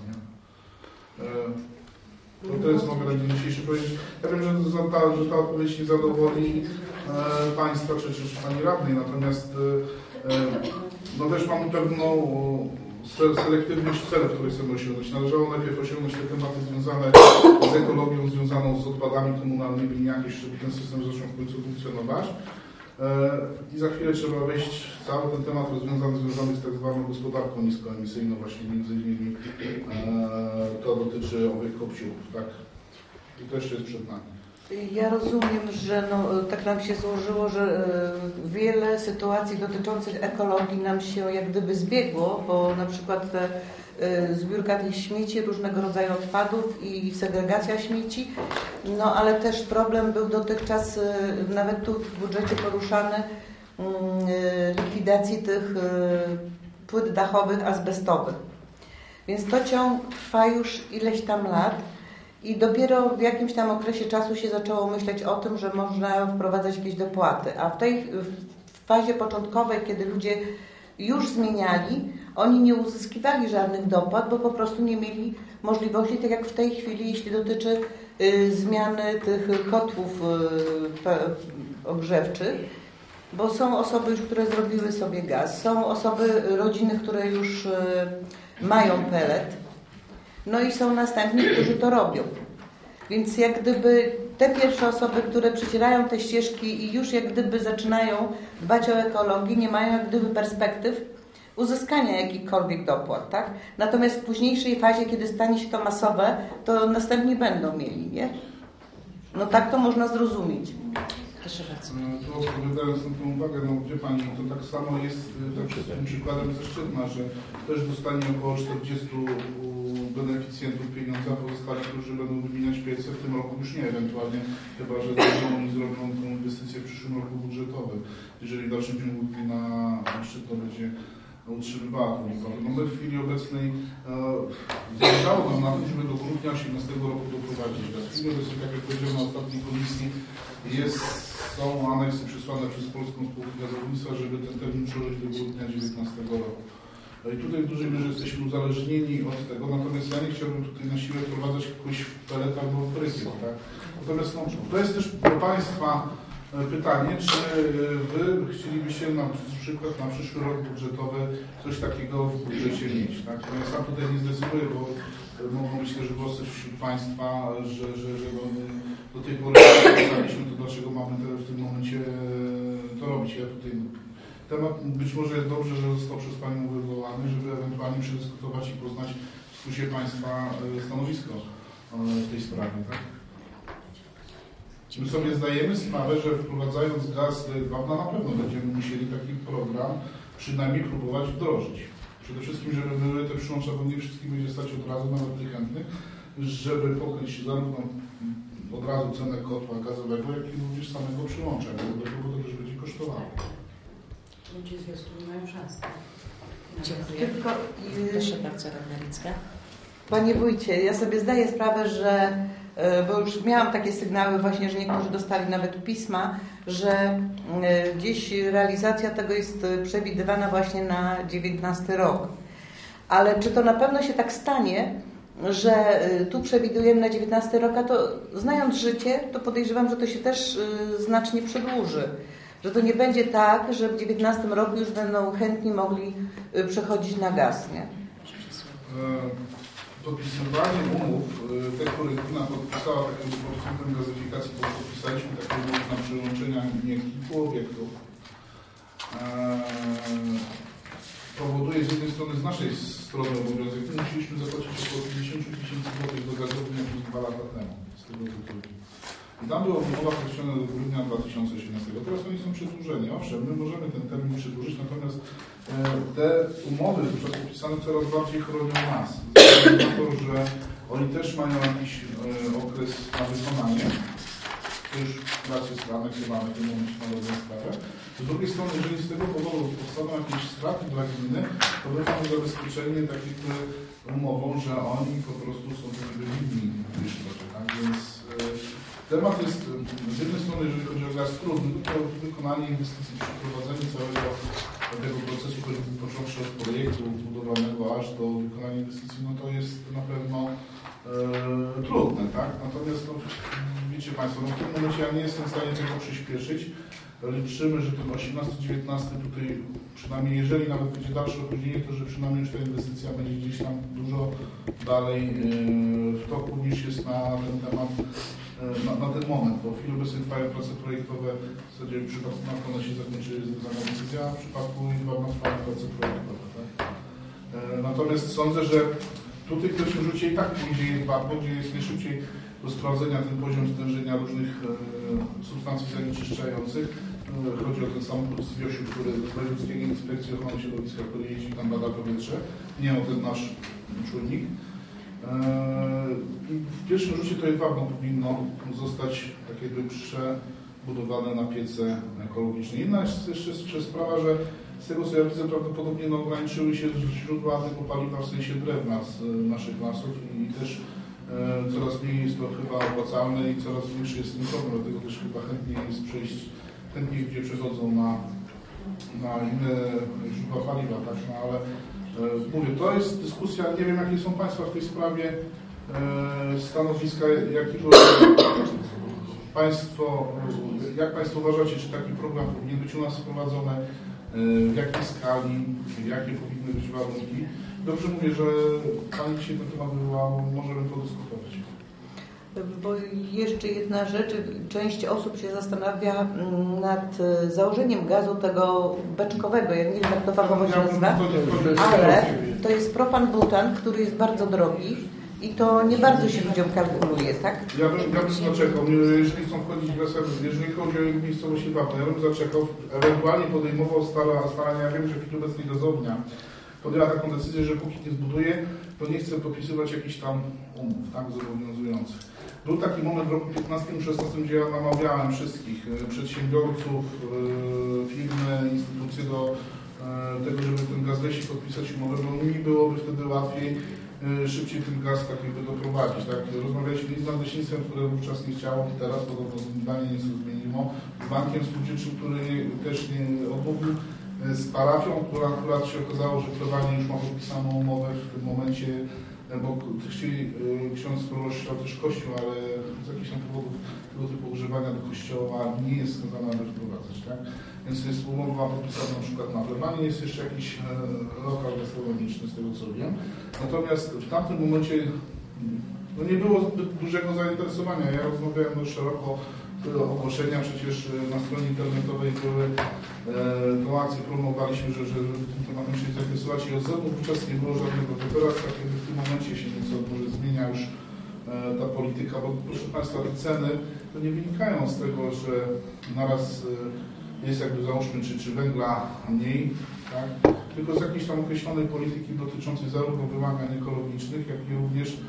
No to jest, mogę na dzień dzisiejszy powiedzieć. Ja wiem, że ta, że ta odpowiedź nie zadowoli e, Państwa czy, czy, czy Pani Radnej, natomiast e, no też mamy pewną selektywność celów, które chcemy osiągnąć. Należało najpierw osiągnąć te tematy związane z ekologią, związaną z odpadami komunalnymi, jakieś, żeby ten system zaczął w końcu funkcjonować. I za chwilę trzeba wejść cały ten temat rozwiązany związany z tak zwaną gospodarką niskoemisyjną, właśnie między innymi e, to dotyczy owych kopciuchów, tak? I to jeszcze jest przed nami. Ja rozumiem, że no, tak nam się złożyło, że y, wiele sytuacji dotyczących ekologii nam się jak gdyby zbiegło, bo na przykład te y, zbiórka tych śmieci, różnego rodzaju odpadów i segregacja śmieci, no ale też problem był dotychczas y, nawet tu w budżecie poruszany y, likwidacji tych y, płyt dachowych azbestowych. Więc to ciąg trwa już ileś tam lat. I dopiero w jakimś tam okresie czasu się zaczęło myśleć o tym, że można wprowadzać jakieś dopłaty. A w tej w fazie początkowej, kiedy ludzie już zmieniali, oni nie uzyskiwali żadnych dopłat, bo po prostu nie mieli możliwości, tak jak w tej chwili, jeśli dotyczy y, zmiany tych kotłów y, ogrzewczych, bo są osoby już, które zrobiły sobie gaz, są osoby, rodziny, które już y, mają pelet. No i są następni, którzy to robią. Więc jak gdyby te pierwsze osoby, które przecierają te ścieżki i już jak gdyby zaczynają dbać o ekologię, nie mają jak gdyby perspektyw uzyskania jakichkolwiek dopłat, tak? Natomiast w późniejszej fazie, kiedy stanie się to masowe, to następni będą mieli, nie? No tak to można zrozumieć. Proszę bardzo. Tu odpowiadając na tę uwagę, no wie Pani, to tak samo jest tak tym przykładem ze Szczytna, że też dostanie około czterdziestu beneficjentów pieniądza, a pozostali, którzy będą wymieniać piece w tym roku już nie, ewentualnie chyba, że zrobią i zrobią tę inwestycję w przyszłym roku budżetowym, jeżeli w dalszym ciągu gmina Szczytno będzie utrzymywała tą liczbę. No my w chwili obecnej e, zależało nam na tym, żeby do grudnia osiemnastego roku doprowadzić. W chwili obecnej, tak jak powiedziałem na ostatniej komisji, jest, są aneksy przesłane przez Polską Spółkę Gazownictwa, żeby ten termin przełożyć do grudnia dziewiętnastego roku. I tutaj w dużej mierze jesteśmy uzależnieni od tego, natomiast ja nie chciałbym tutaj na siłę wprowadzać kogoś w pelet albo w prykiet, tak? Natomiast no, to jest też do Państwa pytanie, czy Wy chcielibyście na przykład na przyszły rok budżetowy coś takiego w budżecie mieć, tak? No ja sam tutaj nie zdecyduję, bo mogą być też głosy wśród Państwa, że, że, że no, do tej pory nie to dlaczego mamy w tym momencie to robić. Ja tutaj temat być może jest dobrze, że został przez Panią wywołany, żeby ewentualnie przedyskutować i poznać w skrócie Państwa stanowisko w tej sprawie, tak? My sobie zdajemy sprawę, że wprowadzając gaz do Jedwabna na pewno będziemy musieli taki program przynajmniej próbować wdrożyć. Przede wszystkim, żeby były te przyłącza, bo nie wszystkich będzie stać od razu, nawet tych chętnych, żeby pokryć zarówno od razu cenę kotła gazowego, jak i również samego przyłącza, bo to też będzie kosztowało. Ludzie z Jastrzębiu mają szansę. Dziękuję. Tylko, Proszę bardzo, Radna Licka. Panie Wójcie, ja sobie zdaję sprawę, że, bo już miałam takie sygnały właśnie, że niektórzy dostali nawet pisma, że gdzieś realizacja tego jest przewidywana właśnie na dziewiętnasty rok. Ale czy to na pewno się tak stanie, że tu przewidujemy na dziewiętnasty rok, a to znając życie, to podejrzewam, że to się też znacznie przedłuży. Że to nie będzie tak, że w dziewiętnastym roku już będą chętni mogli przechodzić na gaz, nie? Podpisywanie umów, te, które gmina podpisała takim producentem gazyfikacji, podpisaliśmy takie umowy na przyłączenia nie kilku obiektów, powoduje z jednej strony z naszej strony obowiązek, my musieliśmy zapłacić około pięćdziesiąt tysięcy złotych do gazowni jakieś dwa lata temu z tego tytułu. I tam była umowa określona do grudnia dwa tysiące osiemnastego. Teraz oni są przedłużeni. Owszem, my możemy ten termin przedłużyć, natomiast e, te umowy podpisane coraz bardziej chronią nas. Na to, że oni też mają jakiś e, okres na wykonanie. To już rację stronę, gdzie mamy w tym momencie na dobrą sprawę. Z drugiej strony, jeżeli z tego powodu powstaną jakieś straty dla gminy, to my mamy zabezpieczenie takie, które umową, że oni po prostu są takiego winni niż to, tak? Więc e, temat jest z jednej strony, jeżeli chodzi o gaz trudny, to wykonanie inwestycji, przeprowadzenie całego tego procesu, począwszy od projektu budowanego aż do wykonania inwestycji, no to jest na pewno e, trudne, tak? Natomiast no, wiecie Państwo, no w tym momencie ja nie jestem w stanie tego przyspieszyć. Liczymy, że ten osiemnasty dziewiętnasty tutaj, przynajmniej jeżeli nawet będzie dalsze opóźnienie, to że przynajmniej już ta inwestycja będzie gdzieś tam dużo dalej e, w toku niż jest na ten temat. Na, na ten moment, bo w chwili obecnej trwają prace projektowe, w zasadzie w przypadku na one się zakończyły związana decyzja, a w przypadku Jedwabna trwają prace projektowe. Tak? E, natomiast sądzę, że tutaj w pierwszym rzucie i tak pójdzie Jedwabno, gdzie jest najszybciej do sprawdzenia ten poziom stężenia różnych e, substancji zanieczyszczających. E, chodzi o ten samochód z Wiosiu, który z Wojewódzkiej Inspekcji Ochrony Środowiska, który jeździ tam, bada powietrze, nie o ten nasz czujnik. W pierwszym rzucie to Jedwabno powinno zostać tak jakby przebudowane na piece ekologiczne. Inna jest jeszcze, jeszcze sprawa, że z tego co ja widzę prawdopodobnie no, ograniczyły się źródła tego paliwa w sensie drewna z naszych lasów i też e, coraz mniej jest to chyba opłacalne i coraz większy jest ten problem, dlatego też chyba chętniej jest przejść, chętniej ludzie przechodzą na, na inne źródła paliwa, tak? No, ale mówię, to jest dyskusja, nie wiem jakie są Państwa w tej sprawie e, stanowiska, jakiego Państwo, jak Państwo uważacie, czy taki program powinien być u nas wprowadzony, e, w jakiej skali, jakie powinny być warunki. Dobrze mówię, że Pani dzisiaj ten temat wywołała, możemy podyskutować. Bo jeszcze jedna rzecz, część osób się zastanawia nad założeniem gazu tego beczkowego, ja nie wiem jak to fachowo się nazywa, ale to jest propan-butan, który jest bardzo drogi i to nie bardzo się ludziom kalkuluje, tak? Ja bym, ja bym zaczekał, jeżeli chcą wchodzić w rezerwy, jeżeli chodzi o miejscowości Wapno, ja bym zaczekał, ewentualnie podejmował stara, starania, ja wiem, że w chwili obecnej dozownia podjęła taką decyzję, że póki nie zbuduje, to nie chce podpisywać jakichś tam umów, tak, zobowiązujących. Był taki moment w roku piętnastym szesnastym, gdzie ja namawiałem wszystkich przedsiębiorców, firmy, instytucje do tego, żeby ten gaz wejść podpisać umowę, bo mi byłoby wtedy łatwiej, szybciej ten gaz tak jakby doprowadzić. Tak? Rozmawialiśmy z nadleśnictwem, które wówczas nie chciało, teraz podobno zdanie nieco zmieniło, z bankiem spółdzielczym, który też nie odmówił, z parafią, która akurat się okazało, że prowadzi już ma podpisaną umowę w tym momencie, bo chcieli ksiądz prowadził też kościół, ale z jakichś tam powodów tego typu używania do kościoła nie jest skazana, aby wprowadzać. Tak? Więc jest umowa podpisana na przykład na plebanie, jest jeszcze jakiś e, lokal gastronomiczny, z tego co wiem. Natomiast w tamtym momencie no nie było zbyt dużego zainteresowania. Ja rozmawiałem dość szeroko ogłoszenia, przecież na stronie internetowej były e, tą akcję, promowaliśmy, że, że, że tym tematem się zainteresować i odzewu wówczas nie było żadnego. To teraz tak jakby w tym momencie się nieco może zmienia już e, ta polityka, bo proszę Państwa, te ceny to nie wynikają z tego, że naraz e, jest jakby załóżmy, czy, czy węgla mniej, tak? Tylko z jakiejś tam określonej polityki dotyczącej zarówno wymagań ekologicznych, jak i również e,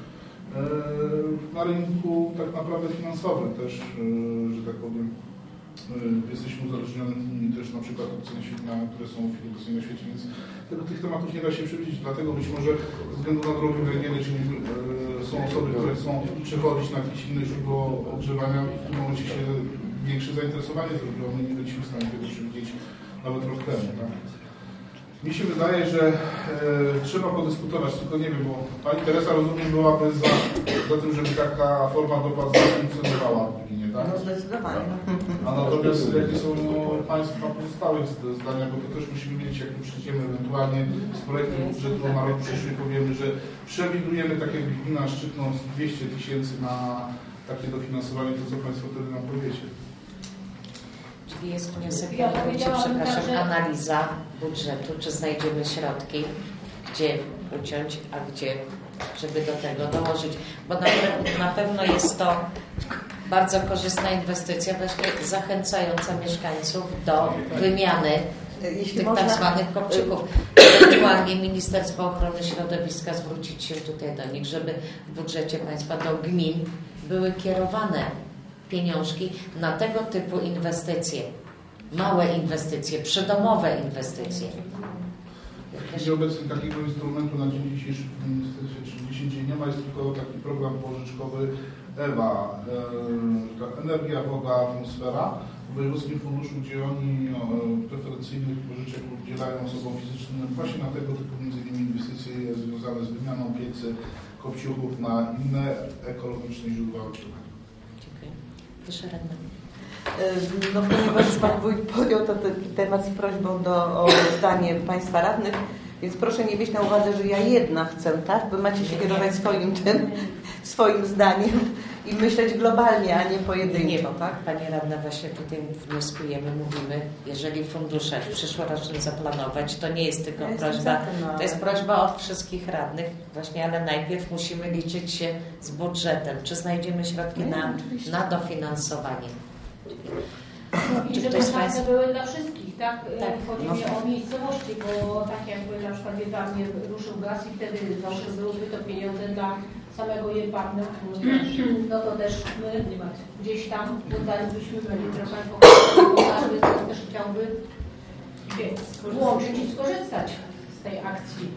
na rynku tak naprawdę finansowym też, e, że tak powiem, e, jesteśmy uzależnieni też na przykład od cen świetla, które są w chwili obecnej na świecie, więc tego, tych tematów nie da się przewidzieć, dlatego być może ze względu na drogi węgielne, jeżeli e, są osoby, które chcą przechodzić na jakieś inne źródło ogrzewania, w tym momencie się większe zainteresowanie zrobiło, my nie byliśmy w stanie tego przewidzieć nawet rok temu. Tak? Mi się wydaje, że e, trzeba podyskutować, tylko nie wiem, bo Pani Teresa, rozumiem, byłaby za, za tym, żeby taka forma dopłat funkcjonowała w gminie, tak? No zdecydowanie. A natomiast jakie są Państwa pozostałe zdania, bo to też musimy wiedzieć, jak my przyjdziemy ewentualnie z projektem budżetu na rok przyszły, powiemy, że przewidujemy, tak jak gmina szczytnąc dwieście tysięcy na takie dofinansowanie, to co Państwo wtedy nam powiecie? Czyli jest wniosek, Ja ja przepraszam, tak, że... analiza budżetu, czy znajdziemy środki, gdzie uciąć, a gdzie, żeby do tego dołożyć. Bo na, pe na pewno jest to bardzo korzystna inwestycja, właśnie zachęcająca mieszkańców do wymiany Jeśli tych można, tak zwanych kopciuchów. Ewentualnie Ministerstwo Ochrony Środowiska zwrócić się tutaj do nich, żeby w budżecie państwa do gmin były kierowane pieniążki na tego typu inwestycje. Małe inwestycje, przydomowe inwestycje. W chwili obecnej takiego instrumentu na dzień dzisiejszy w Ministerstwie trzydzieści nie ma, jest tylko taki program pożyczkowy EWA, e, energia, woda, atmosfera w Wojewódzkim Funduszu, gdzie oni no, preferencyjnych pożyczek udzielają osobom fizycznym właśnie na tego typu między innymi inwestycje związane z wymianą piecy, kopciuchów na inne ekologiczne źródła ogrzewania. Dziękuję. Proszę radna. No, ponieważ Pan Wójt podjął to, ten temat z prośbą do, o zdanie Państwa radnych, więc proszę nie mieć na uwadze, że ja jedna chcę, tak? Wy macie się kierować swoim tym, swoim zdaniem i myśleć globalnie, a nie pojedynczo, tak? Pani radna, właśnie tutaj wnioskujemy, mówimy, jeżeli fundusze przyszłoroczne zaplanować, to nie jest tylko Ja prośba, tym, no, to jest prośba od wszystkich radnych właśnie, ale najpierw musimy liczyć się z budżetem, czy znajdziemy środki Nie, na, oczywiście. na dofinansowanie. I Czy żeby ktoś z szanse Państwa- były dla wszystkich, tak? Tak. Chodzi No. mi o miejscowości, bo tak jakby na przykład Jedwabnie ruszył gaz i wtedy zawsze byłyby to pieniądze dla samego Jedwabna, no to też my gdzieś tam dodalibyśmy będzie trochę, bo każdy z nas też chciałby włączyć i skorzystać z tej akcji.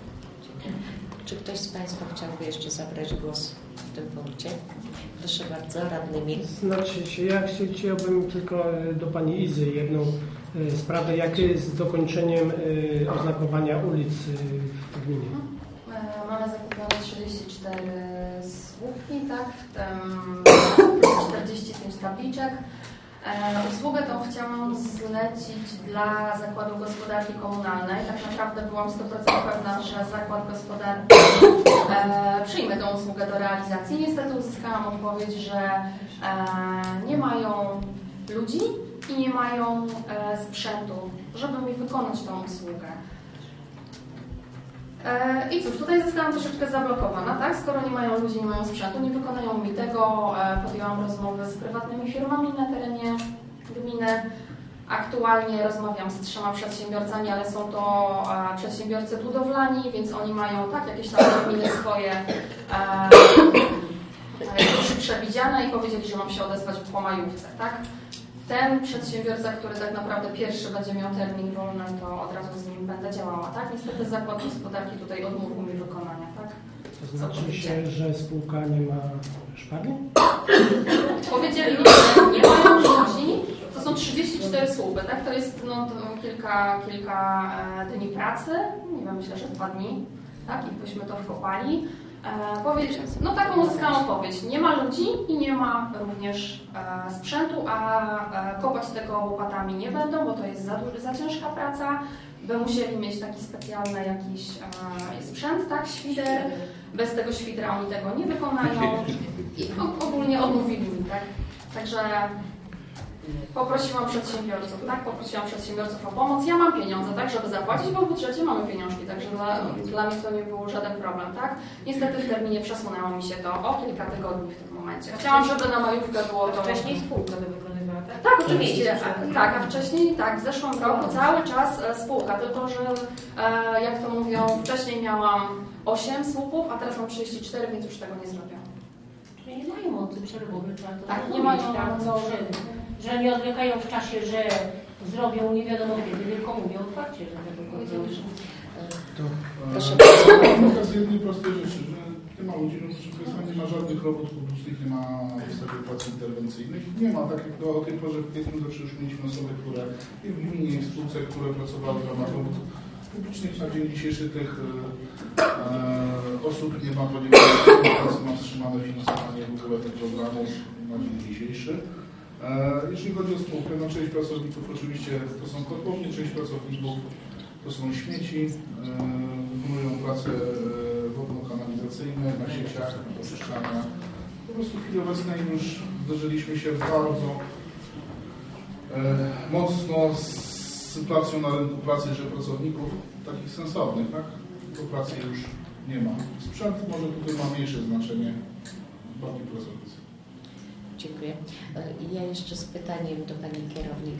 Czy ktoś z Państwa chciałby jeszcze zabrać głos w tym punkcie? Proszę bardzo, radny Mil. Znaczy się, ja chci- chciałbym tylko e, do Pani Izy jedną e, sprawę, jak jest z dokończeniem e, oznakowania ulic e, w gminie. E, Mamy zakupione trzydzieści cztery słupki, tak, w tym czterdzieści pięć tabliczek. E, usługę tą chciałam zlecić dla Zakładu Gospodarki Komunalnej. Tak naprawdę byłam sto procent pewna, że Zakład Gospodarki e, przyjmie tą usługę do realizacji. Niestety uzyskałam odpowiedź, że e, nie mają ludzi i nie mają e, sprzętu, żeby mi wykonać tą usługę. E, I cóż, tutaj zostałam troszeczkę zablokowana, tak? Skoro nie mają ludzi, nie mają sprzętu, nie wykonają mi tego, e, podjęłam rozmowy z prywatnymi firmami na terenie gminy. Aktualnie rozmawiam z trzema przedsiębiorcami, ale są to e, przedsiębiorcy budowlani, więc oni mają tak jakieś tam terminy swoje e, e, przewidziane i powiedzieli, że mam się odezwać po majówce, tak? Ten przedsiębiorca, który tak naprawdę pierwszy będzie miał termin wolny, to od razu z nim będę działała, tak? Niestety zakład gospodarki tutaj odmówił mi wykonania, tak? To znaczy się, że spółka nie ma szpary? Powiedzieli mi, że nie mają ludzi. To są trzydzieści cztery słupy, tak? To jest no, to kilka, kilka e, dni pracy, nie wiem, myślę, że dwa dni, tak? I byśmy to wkopali. E, powiedz, no taką uzyskałam odpowiedź. Nie ma ludzi i nie ma również e, sprzętu, a e, kopać tego łopatami nie będą, bo to jest za, duży, za ciężka praca. By musieli mieć taki specjalny jakiś e, sprzęt, tak? Świder. Bez tego świdra oni tego nie wykonają. I ogólnie odmówili mi, tak? Także poprosiłam przedsiębiorców, tak? Poprosiłam przedsiębiorców o pomoc. Ja mam pieniądze, tak, żeby zapłacić, bo w budżecie mamy pieniążki, także dla, dla mnie to nie był żaden problem, tak? Niestety w terminie przesunęło mi się to o kilka tygodni w tym momencie. Chciałam, żeby na majówkę było to... Wcześniej spółka to wykonywała, tak? Tak, oczywiście. A, tak, a wcześniej, tak, w zeszłym roku cały czas e, spółka, tylko że e, jak to mówią, wcześniej miałam osiem słupów, a teraz mam trzydzieści cztery, więc już tego nie zrobię. Czyli nie mają mocy przerobowej, trzeba to Tak, nie zrobić, mają tak, mocy no, że, przerobowej. że nie odwlekają w czasie, że zrobią nie wiadomo kiedy, tylko mówią otwarcie, że tego robią. Proszę bardzo. Z jednej prostej rzeczy, że nie ma ludzi, no proszę Państwa, nie ma żadnych robót publicznych, nie ma ustawy prac interwencyjnych. Nie ma, tak jak do tej porze w kwietniu zawsze już mieliśmy osoby, które i w gminie, i w spółce, które pracowały w ramach robót publicznych. Na dzień dzisiejszy tych e, osób nie ma, ponieważ pracy ma wstrzymane finansowanie w ogóle tych programów na dzień dzisiejszy. E, jeśli chodzi o spółkę, no część pracowników oczywiście to są kotłownie, część pracowników to są śmieci, e, wykonują prace wodno-kanalizacyjne na sieciach oczyszczania. Po prostu w chwili obecnej już zderzyliśmy się bardzo e, mocno z sytuacją na rynku pracy, że pracowników takich sensownych, tak? Do pracy już nie ma. Sprzęt może tutaj ma mniejsze znaczenie, bardziej pracownicy. Dziękuję. I ja jeszcze z pytaniem do Pani Kierownik.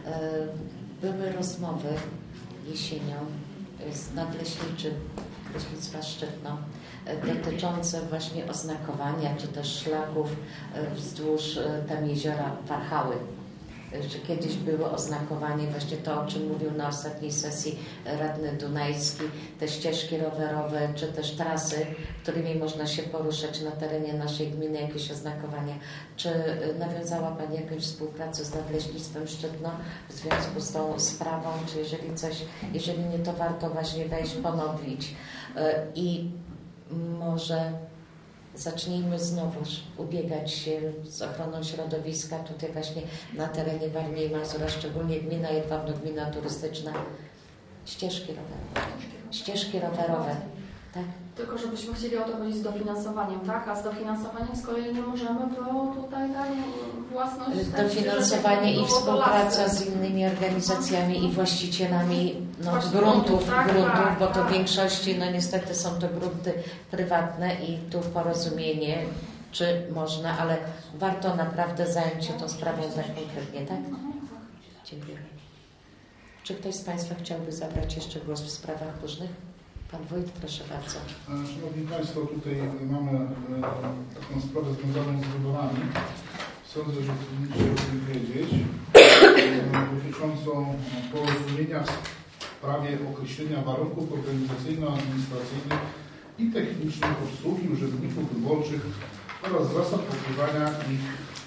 Były rozmowy jesienią z nadleśniczym Leśnictwa Szczytno dotyczące właśnie oznakowania czy też szlaków wzdłuż tam jeziora Warchały. Że kiedyś było oznakowanie, właśnie to, o czym mówił na ostatniej sesji radny Dunajski, te ścieżki rowerowe, czy też trasy, którymi można się poruszać na terenie naszej gminy, jakieś oznakowania. Czy nawiązała Pani jakąś współpracę z Nadleśnictwem Szczytno w związku z tą sprawą, czy jeżeli coś, jeżeli nie, to warto właśnie wejść, ponowić i może zacznijmy znowuż ubiegać się z ochroną środowiska tutaj właśnie na terenie Warmii i Mazura, szczególnie gmina Jedwabno, gmina turystyczna. Ścieżki rowerowe. Ścieżki rowerowe, tak? Tylko żebyśmy chcieli o to chodzić z dofinansowaniem, tak? A z dofinansowaniem z kolei nie możemy, bo tutaj tak własność... Dofinansowanie i współpraca z innymi organizacjami i właścicielami no, gruntów, tak, gruntów tak, bo to tak. w większości no niestety są to grunty prywatne i tu porozumienie, czy można, ale warto naprawdę zająć się tą sprawą tak konkretnie, tak? Dziękuję. Czy ktoś z Państwa chciałby zabrać jeszcze głos w sprawach różnych? Pan Wójt, proszę bardzo. Szanowni Państwo, tutaj mamy taką sprawę związaną z wyborami. Sądzę, że powinniście o tym wiedzieć. Dotyczącą porozumienia w sprawie określenia warunków organizacyjno-administracyjnych i technicznych obsługi urzędników wyborczych oraz zasad pokrywania ich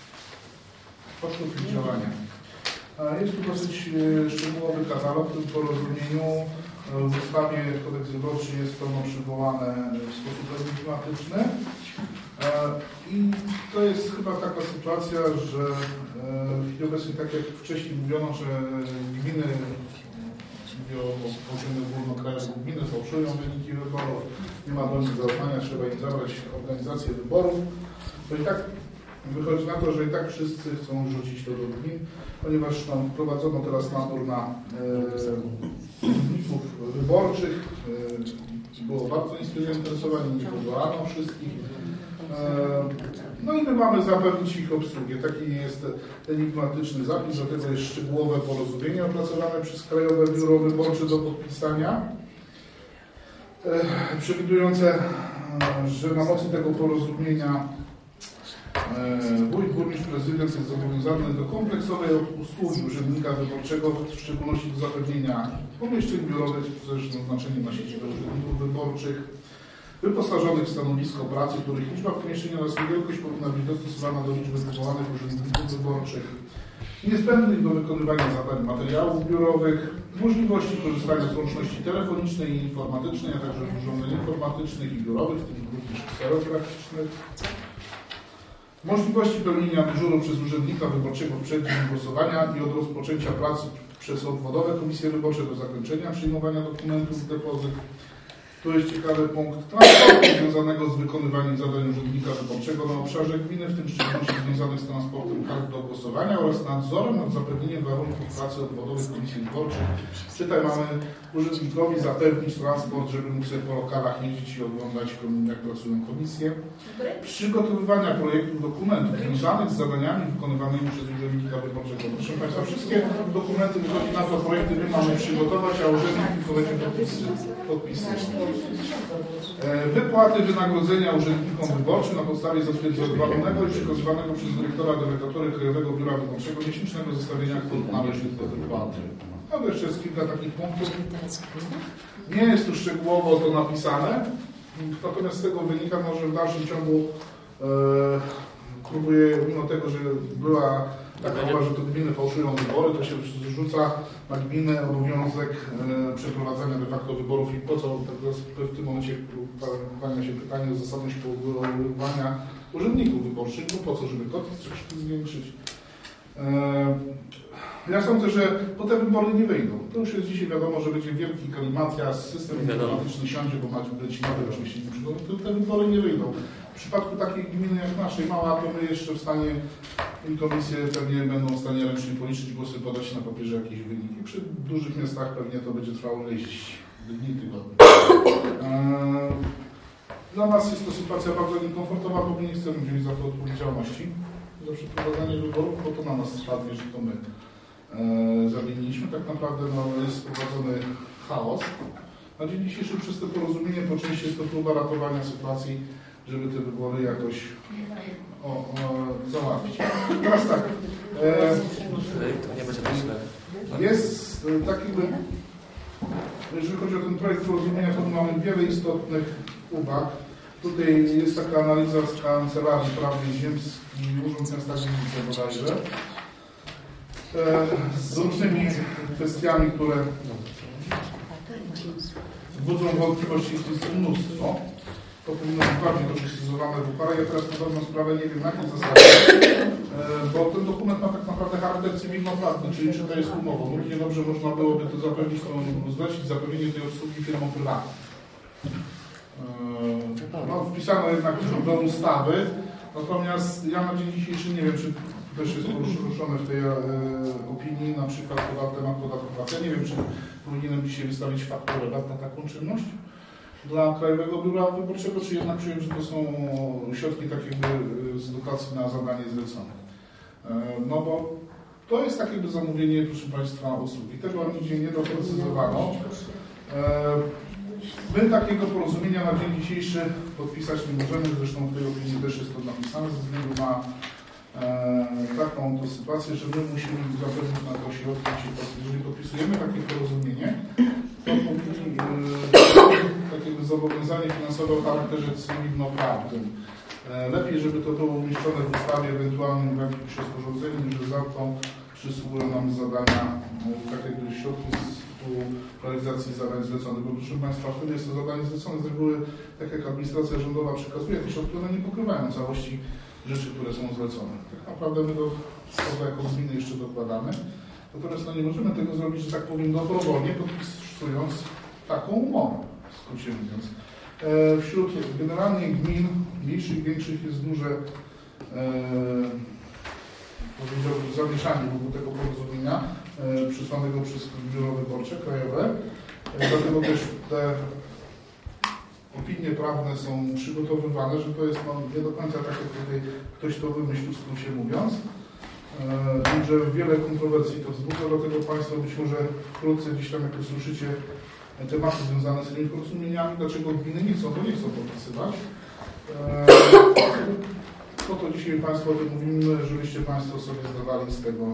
kosztów ich działania. Jest tu dosyć szczegółowy katalog w tym porozumieniu. W ustawie Kodeks Wyborczy jest ono przywołane w sposób enigmatyczny i to jest chyba taka sytuacja, że w chwili obecnej, tak jak wcześniej mówiono, że gminy, mówię o poziomie ogólnokrajowym, gminy fałszują wyniki wyborów, nie ma do nich zaufania, trzeba im zabrać organizację wyborów, to i tak wychodzi na to, że i tak wszyscy chcą rzucić to do gmin, ponieważ tam wprowadzono teraz nabór na urzędników e, wyborczych. E, było bardzo niskie zainteresowanie, nie powołano wszystkich. E, no i my mamy zapewnić ich obsługę. Taki jest enigmatyczny zapis, do tego jest szczegółowe porozumienie opracowane przez Krajowe Biuro Wyborcze do podpisania, e, przewidujące, e, że na mocy tego porozumienia wójt, burmistrz, prezydent jest zobowiązany do kompleksowej usługi urzędnika wyborczego, w szczególności do zapewnienia pomieszczeń biurowych z zaznaczeniem na siedzibę urzędników wyborczych, wyposażonych w stanowisko pracy, których liczba pomieszczeń oraz wielkość powinna być dostosowana do liczby wywołanych urzędników wyborczych, niezbędnych do wykonywania zadań materiałów biurowych, możliwości korzystania z łączności telefonicznej i informatycznej, a także z urządzeń informatycznych i biurowych, w tym również kserograficznych, możliwości pełnienia dyżuru przez urzędnika wyborczego w przeddzień głosowania i od rozpoczęcia pracy przez obwodowe komisje wyborcze do zakończenia przyjmowania dokumentów w depozyt. Tu jest ciekawy punkt transportu związanego z wykonywaniem zadań urzędnika wyborczego na obszarze gminy, w tym w szczególności związanych z transportem kart do głosowania oraz nadzorem nad zapewnieniem warunków pracy obwodowych komisji wyborczych. Czytaj, mamy urzędnikowi zapewnić transport, żeby mógł sobie po lokalach jeździć i oglądać, jak pracują komisje. Przygotowywania projektów dokumentów związanych z zadaniami wykonywanymi przez urzędnika wyborczego. Proszę Państwa, wszystkie dokumenty wychodzi na to, projekty my mamy przygotować, a urzędnik tylko będzie podpisać. Wypłaty wynagrodzenia urzędnikom wyborczym na podstawie zatwierdzonego i przekazywanego przez dyrektora delegatury Krajowego Biura Wyborczego miesięcznego zestawienia kwot należnych do wypłaty. No to jeszcze jest kilka takich punktów. Nie jest tu szczegółowo to napisane, natomiast z tego wynika, no, że w dalszym ciągu e, próbuje, mimo tego, że była taka mowa, że to gminy fałszują wybory, to się zrzuca na gminę obowiązek e, przeprowadzania de facto wyborów i po co teraz w tym momencie pojawia się pytanie o zasadność powoływania urzędników wyborczych, bo po co, żeby koszty zwiększyć. E, ja sądzę, że po te wybory nie wyjdą. To już jest dzisiaj wiadomo, że będzie wielki kalimatias, system informatyczny siądzie, bo macie być nowy oczywiście, to te wybory nie wyjdą. W przypadku takiej gminy jak naszej, mała, to my jeszcze w stanie i komisje pewnie będą w stanie ręcznie policzyć głosy, podać na papierze jakieś wyniki. Przy dużych miastach pewnie to będzie trwało ileś dni, tygodni. Eee, dla nas jest to sytuacja bardzo niekomfortowa, bo my nie chcemy wziąć za to odpowiedzialności za przeprowadzanie wyborów, bo to na nas spadnie, że to my eee, zawiniliśmy. Tak naprawdę no, jest wprowadzony chaos. Na dzień dzisiejszy przez to porozumienie po części jest to próba ratowania sytuacji, żeby te wybory jakoś o, o, załatwić. Teraz tak. E, jest tak jakby, jeżeli chodzi o ten projekt porozumienia, to mamy wiele istotnych uwag. Tutaj jest taka analiza z Kancelarii Prawnej Ziemskiej, Urząd Miasta Gliwice bodajże, e, z różnymi kwestiami, które budzą wątpliwości, jest mnóstwo. To powinno być bardziej doprecyzowane w uchwale. Ja teraz na pewną sprawę nie wiem, na jakiej zasadzie, bo ten dokument ma tak naprawdę charakter cywilnoprawny, czyli czy to jest umową. Równie dobrze można byłoby to zapewnić, zlecić zapewnienie tej obsługi firmom prywatnym. No, wpisano jednak do ustawy, natomiast ja na dzień dzisiejszy nie wiem, czy też jest poruszone w tej e, opinii, na przykład na temat podatku pracy. Ja nie wiem, czy powinienem dzisiaj wystawić fakturę na taką czynność dla Krajowego Biura Wyborczego, czy jednak przyjąć, że to są środki tak jakby z dotacji na zadanie zlecone. No bo to jest tak jakby zamówienie, proszę Państwa, usługi. Tego nigdzie nie doprecyzowano. My takiego porozumienia na dzień dzisiejszy podpisać nie możemy, zresztą w tej opinii też jest to napisane, ze względu na taką to sytuację, że my musimy zapewnić na to środki, jeżeli podpisujemy takie porozumienie, to powinni takie zobowiązanie finansowe o charakterze cywilnoprawnym. Lepiej, żeby to było umieszczone w ustawie, ewentualnie w jakimś rozporządzeniu, niż że za to przysługują nam zadania, tak jakby środki z realizacji zadań zleconych. Bo proszę Państwa, wtedy jest to zadanie zlecone z reguły, tak jak administracja rządowa przekazuje te środki, one nie pokrywają całości rzeczy, które są zlecone. Tak naprawdę my to jako gminy jeszcze dokładamy. Natomiast no, nie możemy tego zrobić, że tak powiem, dobrowolnie, podpisując taką umowę, w skrócie mówiąc. E, wśród generalnie gmin, mniejszych, większych jest duże powiedziałbym, zamieszanie wokół tego porozumienia e, przysłanego przez Biuro Wyborcze Krajowe. E, dlatego też te opinie prawne są przygotowywane, że to jest no, nie do końca tak, jak tutaj ktoś to wymyślił, w skrócie mówiąc. E, że wiele kontrowersji to wzbudza, dlatego Państwo być może wkrótce gdzieś tam, jak usłyszycie tematy związane z tymi porozumieniami, dlaczego gminy nie chcą, to nie chcą podpisywać. E, po to dzisiaj Państwu o tym mówimy, żebyście Państwo sobie zdawali z tego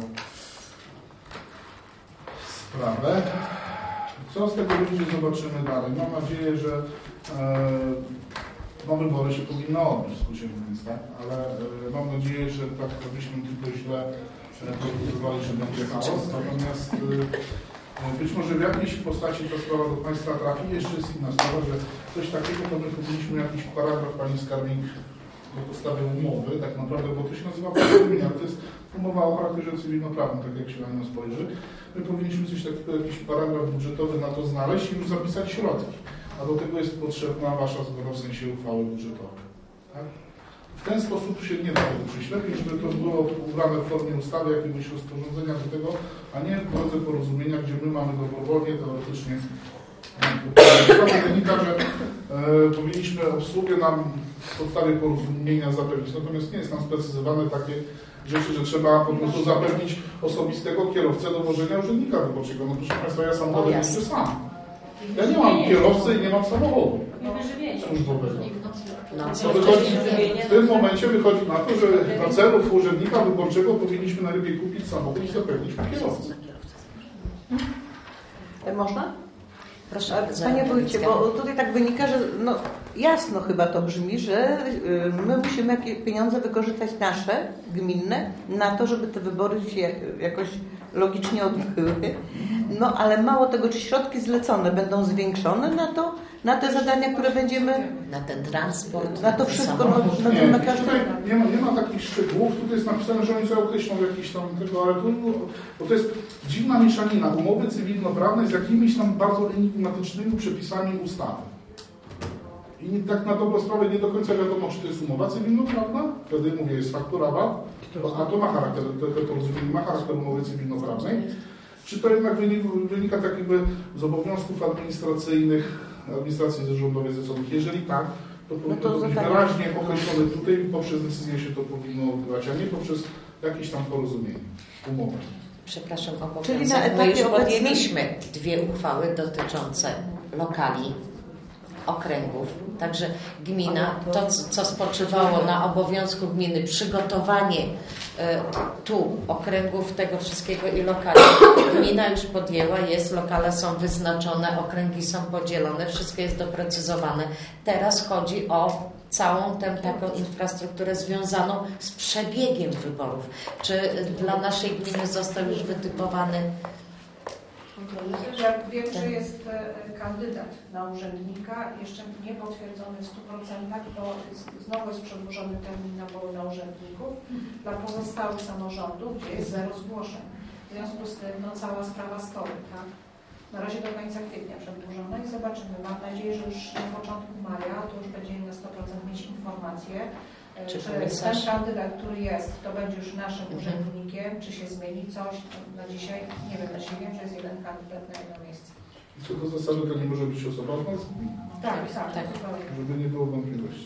sprawę. Co z tego będzie, zobaczymy dalej. Mam nadzieję, że e, no, wybory się powinny odbyć, w skrócie mówiąc, tak? Ale e, mam nadzieję, że tak byśmy tylko źle prognozowali, że będzie chaos. Natomiast e, być może w jakiejś postaci ta sprawa do Państwa trafi. Jeszcze jest inna sprawa, że coś takiego to my powinniśmy jakiś paragraf Pani Skarbnik do podstawy umowy, tak naprawdę, bo to się nazywa porozumienie, ale to jest umowa o charakterze cywilnoprawnym, tak jak się na nią spojrzy. My powinniśmy coś takiego, jakiś paragraf budżetowy na to znaleźć i już zapisać środki. A do tego jest potrzebna Wasza zgoda w sensie uchwały budżetowej. Tak? W ten sposób się nie da tego przyjść. Lepiej, żeby to było ubrane w formie ustawy, jakiegoś rozporządzenia do tego, a nie w drodze porozumienia, gdzie my mamy dobrowolnie, teoretycznie. Z wynika, że e, powinniśmy obsługę nam w podstawie porozumienia zapewnić. Natomiast nie jest nam sprecyzowane takie rzeczy, że trzeba po prostu zapewnić osobistego kierowcę do wożenia urzędnika wyborczego. No proszę Państwa, ja samochodem jeżdżę sam. Ja nie mam kierowcy i nie mam samochodu służbowego. No, Co wychodzi, w tym momencie wychodzi na to, że dla celów urzędnika wyborczego powinniśmy najlepiej kupić samochód i zapewnić mu kierowcę. Można? Proszę, Panie Wójcie, bo tutaj tak wynika, że no, jasno chyba to brzmi, że my musimy jakieś pieniądze wykorzystać nasze, gminne, na to, żeby te wybory się jakoś logicznie odbyły. No ale mało tego, czy środki zlecone będą zwiększone na to, na te zadania, które będziemy... Na ten transport, na to wszystko, no, nie, na każdym... tutaj nie ma, nie ma takich szczegółów, tutaj jest napisane, że oni sobie określą jakiś tam tego, ale to, bo to jest dziwna mieszanina umowy cywilnoprawnej z jakimiś tam bardzo enigmatycznymi przepisami ustawy. I tak na dobrą sprawę nie do końca wiadomo, czy to jest umowa cywilnoprawna, wtedy mówię, jest faktura V A T, a to ma charakter, to, to, to ma charakter umowy cywilnoprawnej, czy to jednak wynika, wynika tak jakby z obowiązków administracyjnych, administracji zarządowej ze Jeżeli tak, to powinno no to być tak. wyraźnie określone tutaj i poprzez decyzję się to powinno odbywać, a nie poprzez jakieś tam porozumienie, umowę. Przepraszam o Czyli na powiedzenie. My już etapie podjęliśmy dwie uchwały dotyczące lokali, okręgów. Także gmina, to co spoczywało na obowiązku gminy, przygotowanie e, tu okręgów, tego wszystkiego i lokali. Gmina już podjęła, jest, lokale są wyznaczone, okręgi są podzielone, wszystko jest doprecyzowane. Teraz chodzi o całą tę taką infrastrukturę związaną z przebiegiem wyborów. Czy dla naszej gminy został już wytypowany? Jak wiem, że jest kandydat na urzędnika, jeszcze nie potwierdzony w stu procentach, bo znowu jest przedłużony termin naboru na urzędników dla pozostałych samorządów, gdzie jest zero zgłoszeń. W związku z tym no, cała sprawa stoi, tak? Na razie do końca kwietnia przedłużona i zobaczymy. Mam nadzieję, że już na początku maja to już będziemy na sto procent mieć informacje, Czy, czy ten kandydat, który jest, to będzie już naszym urzędnikiem, czy się zmieni coś. Na dzisiaj nie wiem, na dzisiaj wiem, że jest jeden kandydat na jedno miejsce. Co do zasady to nie może być osoba od nas? Tak, tak, tak. zupełnie. Żeby nie było wątpliwości.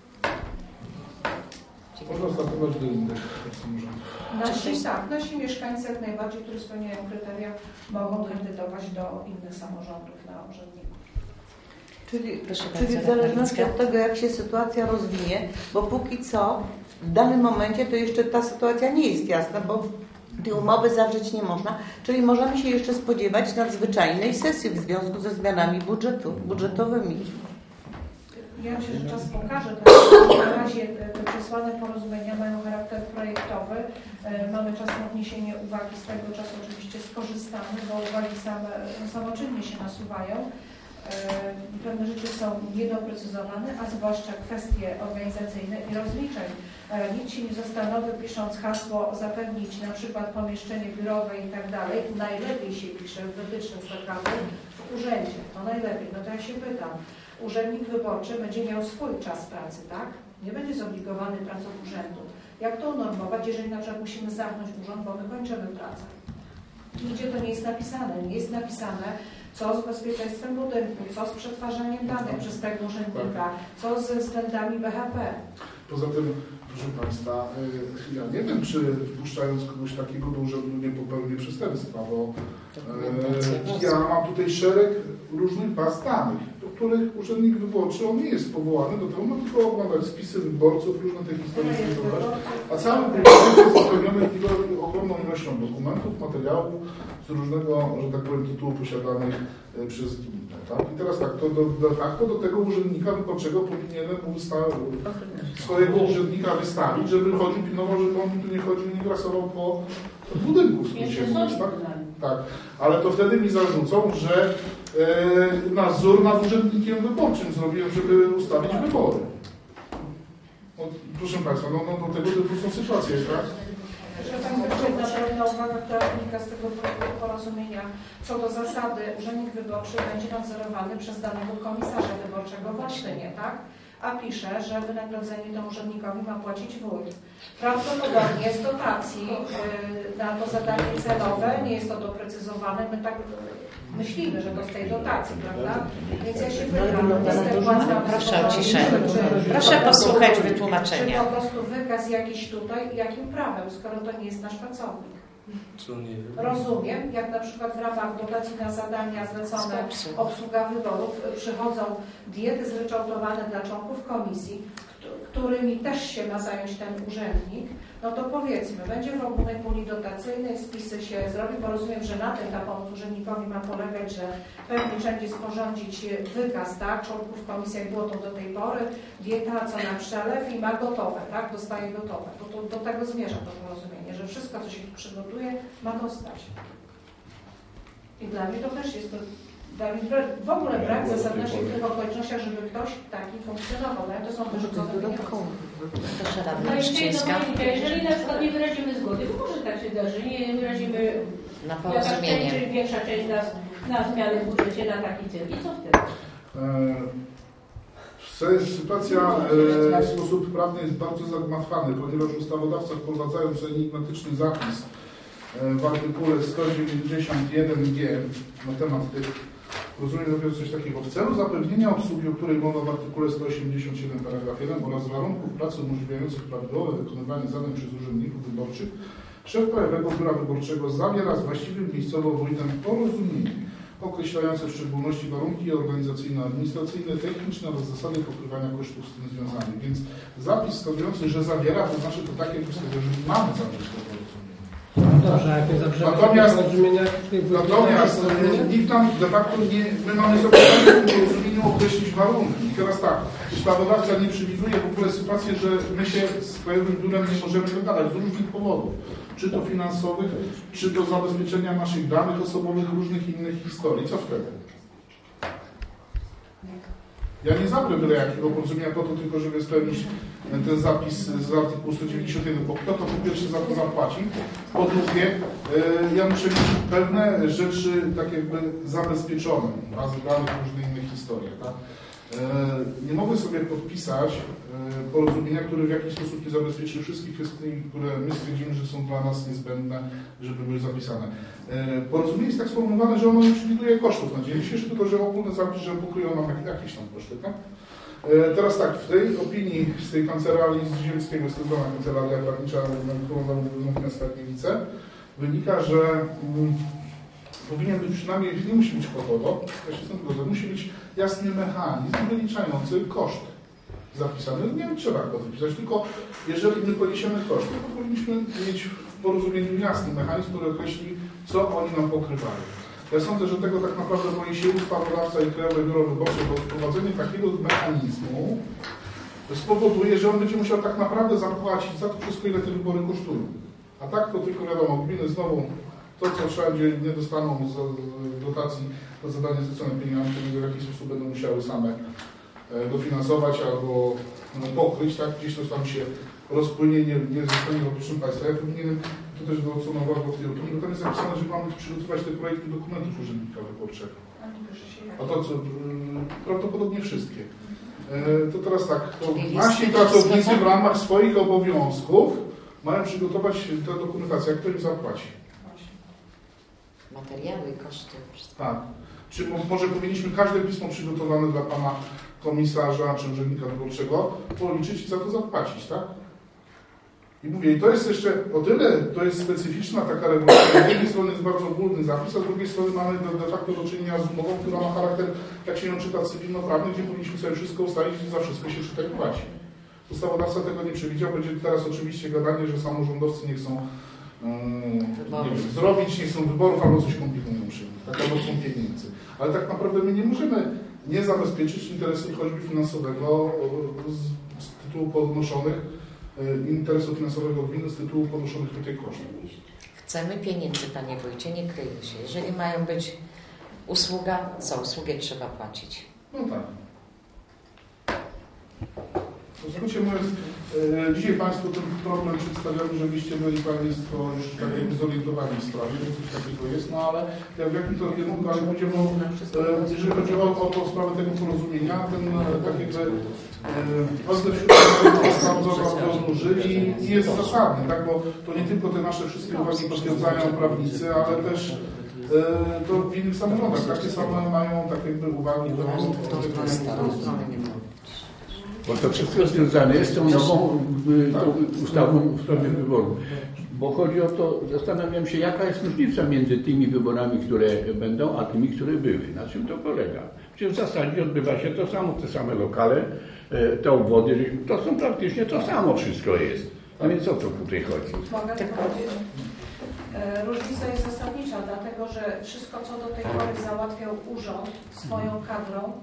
Można startować do innych samorządów. Nasi, tak, nasi mieszkańcy jak najbardziej, którzy spełniają kryteria, mogą kandydować do innych samorządów na urzędników. Czyli, Proszę czyli w zależności od tego, jak się sytuacja rozwinie, bo póki co w danym momencie to jeszcze ta sytuacja nie jest jasna, bo tej umowy zawrzeć nie można, czyli możemy się jeszcze spodziewać nadzwyczajnej sesji w związku ze zmianami budżetu, budżetowymi. Ja myślę, że czas pokaże. Na razie te przesłane porozumienia mają charakter projektowy. Mamy czas na wniesienie uwagi. Z tego czasu oczywiście skorzystamy, bo uwagi same, samoczynnie się nasuwają. Pewne rzeczy są niedoprecyzowane, a zwłaszcza kwestie organizacyjne i rozliczeń. Nikt się nie zastanowi, pisząc hasło, zapewnić na przykład pomieszczenie biurowe i tak dalej. Najlepiej się pisze w wytycznych lokalnych w urzędzie. To najlepiej. No to ja się pytam. Urzędnik wyborczy będzie miał swój czas pracy, tak? nie będzie zobligowany pracą urzędu. Jak to unormować, jeżeli na przykład musimy zamknąć urząd, bo my kończymy pracę? Nigdzie to nie jest napisane. Nie jest napisane, co z bezpieczeństwem budynku, co z przetwarzaniem danych przez tego urzędnika, co ze względami B H P. Poza tym, proszę Państwa, ja nie wiem, czy wpuszczając kogoś takiego do urzędu nie popełnię przestępstwa, bo e, ja mam tutaj szereg różnych baz danych, do których urzędnik wyborczy, on nie jest powołany do tego, ma tylko oglądać spisy wyborców, różne te historie zbudować, a cały projekt jest wypełniony ogromną ilością dokumentów, materiałów z różnego, że tak powiem, tytułu posiadanych e, przez gminę. Tak? I teraz tak, to do, de facto do tego urzędnika wyborczego powinienem swojego urzędnika wystawić, żeby chodził, pilnował, żeby on tu nie chodził i nie grasował po budynku. Tak? Tak, ale to wtedy mi zarzucą, że e, nadzór nad urzędnikiem wyborczym zrobiłem, żeby ustawić wybory. No, proszę Państwa, no, no do tego typu są sytuacje, tak? Że Pani jedna kolejna uwaga, która wynika z tego porozumienia. Co do zasady, urzędnik wyborczy będzie nadzorowany przez danego komisarza wyborczego w Olsztynie, tak? A pisze, że wynagrodzenie temu urzędnikowi ma płacić wójt. Prawdopodobnie z dotacji yy, na to zadanie celowe, nie jest to doprecyzowane, my tak myślimy, że to z tej dotacji, prawda? Więc ja się pytam, jestem płacona. Proszę o ciszę. Proszę posłuchać wytłumaczenia. Czy po prostu wykaz jakiś tutaj, jakim prawem, skoro to nie jest nasz pracownik? Co nie wiem. Rozumiem, jak na przykład w ramach dotacji na zadania zlecone obsługa wyborów przychodzą diety zryczałtowane dla członków komisji, którymi też się ma zająć ten urzędnik, no to powiedzmy, będzie w ogólnej puli dotacyjnej, spisy się zrobi, bo rozumiem, że na tym ta pomoc urzędnikowi ma polegać, że pewnie trzeba będzie sporządzić wykaz, tak, członków komisji, jak było to do tej pory, dieta, co na przelew i ma gotowe, tak, dostaje gotowe. Bo to, do tego zmierza to porozumienie, że wszystko, co się tu przygotuje, ma dostać. I dla mnie to też jest to, dla mnie w ogóle brak zasadności w tych okolicznościach, żeby ktoś taki funkcjonował. No, to są wyrzucone pieniądze. Proszę radna No Trzcińska. jeżeli na przykład nie wyrazimy zgody, bo może tak się zdarzy, nie wyrazimy Na jakaś porozumienie. część, czy większa część nas na zmianę w budżecie na taki cel. I co wtedy? E, sytuacja e, w sposób prawny jest bardzo zagmatwany, ponieważ ustawodawca, wprowadzając enigmatyczny zapis e, w artykule sto dziewięćdziesiąt jeden G na temat tych, rozumiem dopiero coś takiego, w celu zapewnienia obsługi, o której mowa w artykule sto osiemdziesiąt siedem paragraf jeden oraz warunków pracy umożliwiających prawidłowe wykonywanie zadań przez urzędników wyborczych, szef Krajowego Biura Wyborczego zawiera z właściwym miejscowo wójtem porozumienie określające w szczególności warunki organizacyjno-administracyjne, techniczne oraz zasady pokrywania kosztów z tym związanych. Więc zapis wskazujący, że zawiera, to znaczy to takie wskazuje, że mamy zawrzeć to porozumienie. Dobrze, jak nie zawrzemy Natomiast, porozumienia, natomiast nikt tam de facto nie, my mamy sobie w tym porozumieniu określić warunki. I teraz tak, ustawodawca nie przewiduje w ogóle sytuacji, że my się z Krajowym Biurem nie możemy dogadać z różnych powodów. Czy to finansowych, czy to zabezpieczenia naszych danych osobowych, różnych innych historii. Co wtedy? Ja nie zabrę byle jakiego porozumienia po to tylko, żeby spełnić ten zapis z artykułu sto dziewięćdziesiąt jeden, bo kto to po pierwsze za to zapłaci, po drugie ja muszę mieć pewne rzeczy tak jakby zabezpieczone, bazy danych, różne inne historie. Tak? Nie mogę sobie podpisać porozumienia, które w jakiś sposób nie zabezpieczy wszystkich kwestii, które my stwierdzimy, że są dla nas niezbędne, żeby były zapisane. Porozumienie jest tak sformułowane, że ono nie przewiduje kosztów na dzień dzisiejszy, tylko że ogólne zapis, że pokryją nam jakieś tam koszty. Tak? Teraz tak, w tej opinii z tej kancelarii z Ziemskiego, z tego kancelaria prawnicza na miasta Gliwice, wynika, że mm, powinien być przynajmniej, nie musi być kwotowo, ja się z tym zgodzę, musi być jasny mechanizm wyliczający koszty zapisane. Nie trzeba go wypisać, tylko jeżeli my poniesiemy koszty, to powinniśmy mieć w porozumieniu jasny mechanizm, który określi, co oni nam pokrywają. Ja sądzę, że tego tak naprawdę boi się ustawodawca i Krajowe Biuro Wyborcze, bo wprowadzenie takiego mechanizmu spowoduje, że on będzie musiał tak naprawdę zapłacić za to wszystko, ile te wybory kosztują. A tak to tylko wiadomo, gminy znowu to, co wszędzie nie dostaną z dotacji to zadanie zlecone pieniądze, w jakiś sposób będą musiały same dofinansować albo pokryć, tak? Gdzieś to tam się rozpłynie, nie, nie zostanie w obliczu państwa. Ja powinienem, to też zwrócono uwagę w tej opinii, bo tam jest zapisane, że mamy przygotować te projekty dokumentów urzędnika wyborczego. A to co? Prawdopodobnie wszystkie. To teraz tak, to Czyli nasi listy pracownicy wskazane? w ramach swoich obowiązków mają przygotować tę dokumentację. Jak to im zapłaci? Materiały i koszty. wszystko. Tak. Czy mo- może powinniśmy każde pismo przygotowane dla pana komisarza czy urzędnika wyborczego policzyć i za to zapłacić, tak? I mówię, i to jest jeszcze o tyle, to jest specyficzna taka regulacja. Z jednej strony jest bardzo ogólny zapis, a z drugiej strony mamy de, de facto do czynienia z umową, która ma charakter, jak się ją czyta, cywilnoprawny, gdzie powinniśmy sobie wszystko ustalić i za wszystko się czytać płaci. Ustawodawca tego nie przewidział. Będzie teraz oczywiście gadanie, że samorządowcy nie chcą um, nie wiem, zrobić, nie chcą wyborów albo coś komplikują przy nich, tak, albo chcą pieniędzy. Ale tak naprawdę my nie możemy nie zabezpieczyć interesu choćby finansowego z, z tytułu podnoszonych interesu finansowego gminy z tytułu ponoszonych tutaj kosztów. Chcemy pieniędzy, panie wójcie, nie kryjmy się. Jeżeli mają być usługa, za usługę trzeba płacić. No tak. W skrócie mówiąc, e, dzisiaj Państwu ten problem przedstawiamy, żebyście byli Państwo już tak jakby zorientowani w sprawie, że coś takiego jest, no ale jak w jakim to kierunku, ale będziemy, e, jeżeli chodziło o tą sprawę tego porozumienia, ten e, tak jakby odzew bardzo, bardzo duży i, i jest zasadny, tak, bo to nie tylko te nasze wszystkie uwagi potwierdzają prawnicy, ale też e, to w innych samorządach takie same mają tak jakby uwagi do tego. Bo to wszystko związane jest z tą nową y, ustawą w sprawie wyborów. Bo chodzi o to, zastanawiam się, jaka jest różnica między tymi wyborami, które będą, a tymi, które były. Na czym to polega? Przecież w zasadzie odbywa się to samo, te same lokale, te obwody, to są praktycznie to samo wszystko jest. A więc o co tutaj chodzi? Mogę tak powiedzieć? Różnica jest zasadnicza, dlatego że wszystko, co do tej pory załatwiał urząd swoją kadrą,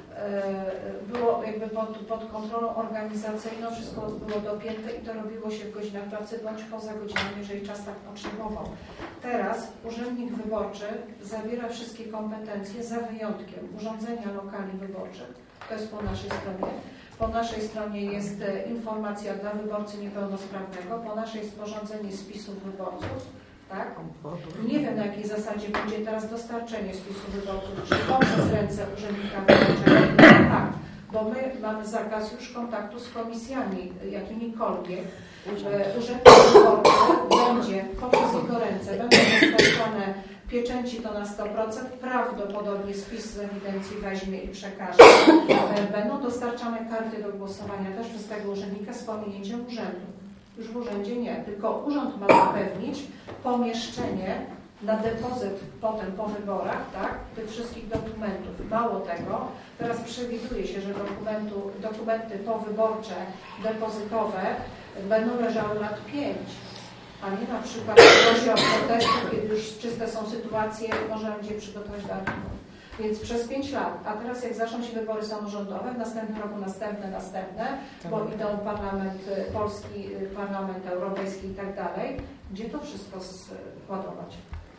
było jakby pod, pod kontrolą organizacyjną, wszystko było dopięte i to robiło się w godzinach pracy bądź poza godzinami, jeżeli czas tak potrzebował. Teraz urzędnik wyborczy zabiera wszystkie kompetencje za wyjątkiem urządzenia lokali wyborczych. To jest po naszej stronie. Po naszej stronie jest informacja dla wyborcy niepełnosprawnego, po naszej jest sporządzenie spisów wyborców. Tak? Nie wiem, na jakiej zasadzie będzie teraz dostarczenie spisu wyborców, czy poprzez ręce urzędnika wyborczego. Tak, bo my mamy zakaz już kontaktu z komisjami jakimikolwiek. Urzędnik wyborczy będzie poprzez jego ręce, będą dostarczane pieczęci to na sto procent, prawdopodobnie spis z ewidencji weźmie i przekaże. Będą dostarczane karty do głosowania też przez tego urzędnika z pominięciem urzędu. Już w urzędzie nie, tylko urząd ma zapewnić pomieszczenie na depozyt potem po wyborach, tak, tych wszystkich dokumentów. Mało tego, teraz przewiduje się, że dokumentu, dokumenty powyborcze, depozytowe będą leżały lat pięć, a nie na przykład prosi o protestu, kiedy już czyste są sytuacje, można będzie przygotować do archiwum. Więc przez pięć lat, a teraz jak zaczną się wybory samorządowe, w następnym roku następne, następne, bo idą parlament polski, parlament europejski i tak dalej, gdzie to wszystko składować?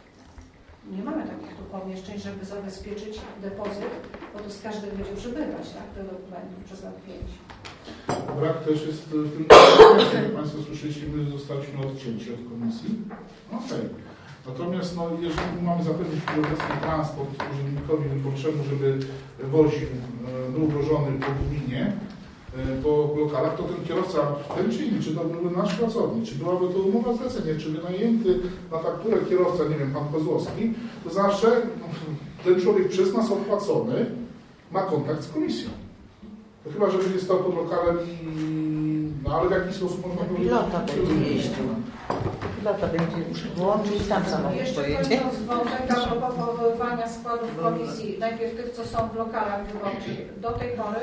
Nie mamy takich tu pomieszczeń, żeby zabezpieczyć depozyt, bo to z każdym będzie przybywać, tak, te dokumentów przez lat pięć. Brak też jest w tym, jak Państwo słyszeliście, my zostaliśmy odcięci od komisji. Okej. Okay. Natomiast no, jeżeli mamy zapewnić obecny transport urzędnikowi wyborczemu, żeby woził, był wożony po gminie, po lokalach, to ten kierowca w ten czy inny, czy to byłby nasz pracownik, czy byłaby to umowa zlecenia, czy wynajęty na fakturę kierowca, nie wiem, pan Kozłowski, to zawsze ten człowiek przez nas opłacony ma kontakt z komisją. To chyba, że będzie stał pod lokalem i... No ale w jaki sposób można powiedzieć? Pilota będzie jeździł. Pilota będzie włączyć tam samochód Jeszcze pojedzie. kończąc wątek a propos powoływania składów komisji, najpierw tych, co są w lokalach wyborczych. Do tej pory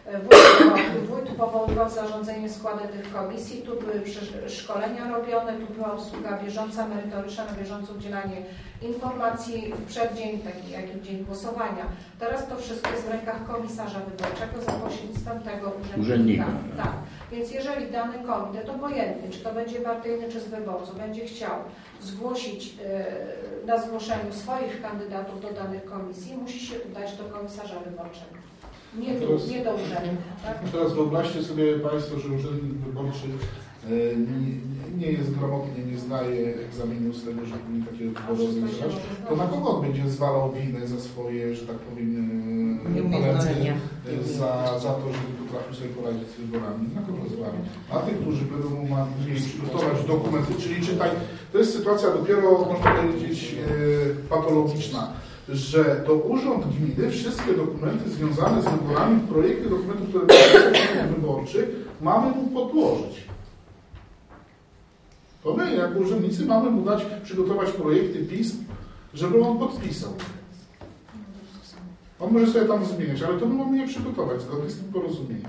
wójt, wójt powoływał zarządzenie składy tych komisji, tu były szkolenia robione, tu była usługa bieżąca, merytoryczna, na bieżąco udzielanie informacji w przeddzień, taki jak i w dzień głosowania. Teraz to wszystko jest w rękach komisarza wyborczego za pośrednictwem tego urzędnika. Urzędnika. Tak. Więc jeżeli dany komitet, obojętny, czy to będzie partyjny, czy z wyborców, będzie chciał zgłosić yy, na zgłoszeniu swoich kandydatów do danych komisji, musi się udać do komisarza wyborczego. Nie, tu, teraz, nie do urzędu. Tak? Teraz wyobraźcie sobie Państwo, że urzędnik wyborczy e, nie, nie jest gramotny, nie zdaje egzaminu z tego, że powinien takiego wyborcy zdawać, to na kogo on będzie zwalał winę za swoje, że tak powiem, talenty, za, za to, że nie potrafił sobie poradzić z wyborami? Na kogo zwali? A tych, którzy będą mieli przygotować dokumenty, czyli czytaj, to jest sytuacja dopiero, można powiedzieć, e, patologiczna, że to Urząd Gminy wszystkie dokumenty związane z wyborami, projekty dokumentów, które są wyborczych, mamy mu podłożyć. To my, jako urzędnicy, mamy mu dać, przygotować projekty pism, żeby on podpisał. On może sobie tam zmieniać, ale to my mamy je przygotować zgodnie z tym porozumieniem.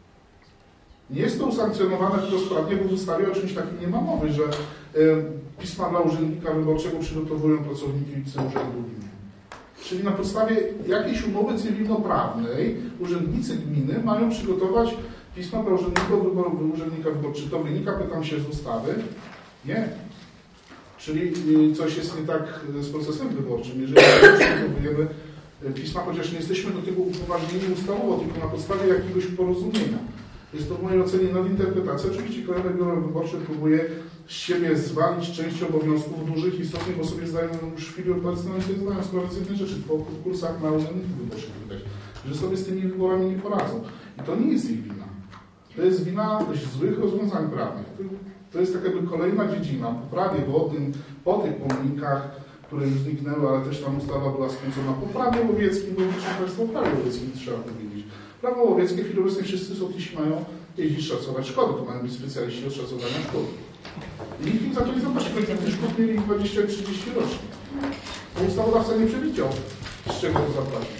Nie jest to usankcjonowane wprost-prawnie, bo w ustawie o czymś takim nie ma mowy, że y, pisma dla urzędnika wyborczego przygotowują pracownicy urzędu gminy. Czyli na podstawie jakiejś umowy cywilnoprawnej urzędnicy gminy mają przygotować pisma dla urzędników wyborów, urzędnika wyborczego. To wynika, pytam się, z ustawy? Nie. Czyli y, coś jest nie tak z procesem wyborczym. Jeżeli przygotowujemy pisma, chociaż nie jesteśmy do tego upoważnieni ustawowo, tylko na podstawie jakiegoś porozumienia. Jest to w mojej ocenie nadinterpretacja. Oczywiście Krajowe Biuro Wyborcze próbuje z siebie zwalić część obowiązków dużych istotnych, bo sobie zdają już w chwili obecnej zdają sprawę z jednej rzeczy, po konkursach na urzędników wyborczych widać, że sobie z tymi wyborami nie poradzą. I to nie jest ich wina. To jest wina złych rozwiązań prawnych. To jest taka jakby kolejna dziedzina po prawie wodnym, po tych pomnikach, które już zniknęły, ale też tam ustawa była skończona po prawie łowieckim, bo proszę Państwa, o prawie łowieckim trzeba powiedzieć. Prawo łowieckie w chwili obecnej wszyscy sołtysi mają jeździć szacować szkody, to mają być specjaliści od szacowania szkód. I nikt im za to nie zapłaci, bo tych szkód mieli dwadzieścia trzydzieści rocznie. Bo ustawodawca nie przewidział, z czego to zapłacić.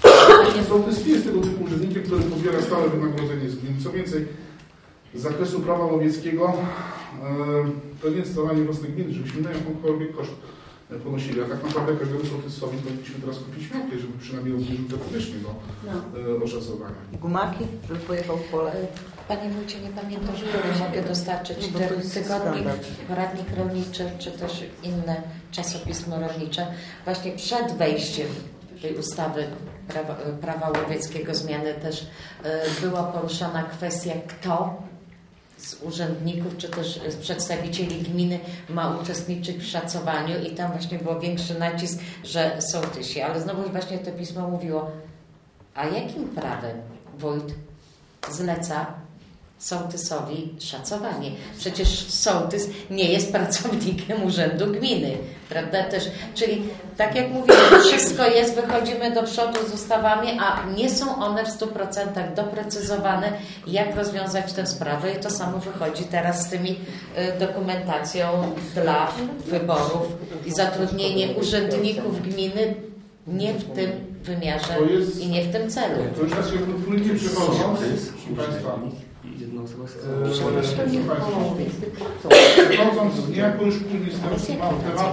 Sołtys nie jest tego typu urzędnikiem, który pobiera stałe wynagrodzenie z gminy. Co więcej, z zakresu prawa łowieckiego to nie jest zadanie własnej gminy, żebyśmy na jakąkolwiek koszt ponosili, a tak naprawdę każdemu sołtysowi powinniśmy teraz kupić miotkę, żeby przynajmniej obniżył te powierzchnie do no. oszacowania. Gumaki, żeby pojechał w pole. Panie Wójcie, nie pamiętam, który mogę dostarczyć ten tygodnik, poradnik rolniczy, czy też inne czasopismo rolnicze. Właśnie przed wejściem tej ustawy prawa, prawa łowieckiego zmiany też była poruszana kwestia, kto z urzędników, czy też z przedstawicieli gminy ma uczestniczyć w szacowaniu i tam właśnie był większy nacisk, że sołtysi. Ale znowu właśnie to pismo mówiło, a jakim prawem wójt zleca sołtysowi szacowanie? Przecież sołtys nie jest pracownikiem urzędu gminy, prawda też? Czyli tak jak mówiłem, wszystko jest, wychodzimy do przodu z ustawami, a nie są one w stu procentach doprecyzowane, jak rozwiązać tę sprawę i to samo wychodzi teraz z tymi y, dokumentacją dla wyborów i zatrudnienie urzędników gminy nie w tym wymiarze jest, i nie w tym celu. To już tak się płynnie przechodząc, proszę Państwa, przechodząc niejako już płynnie z tematu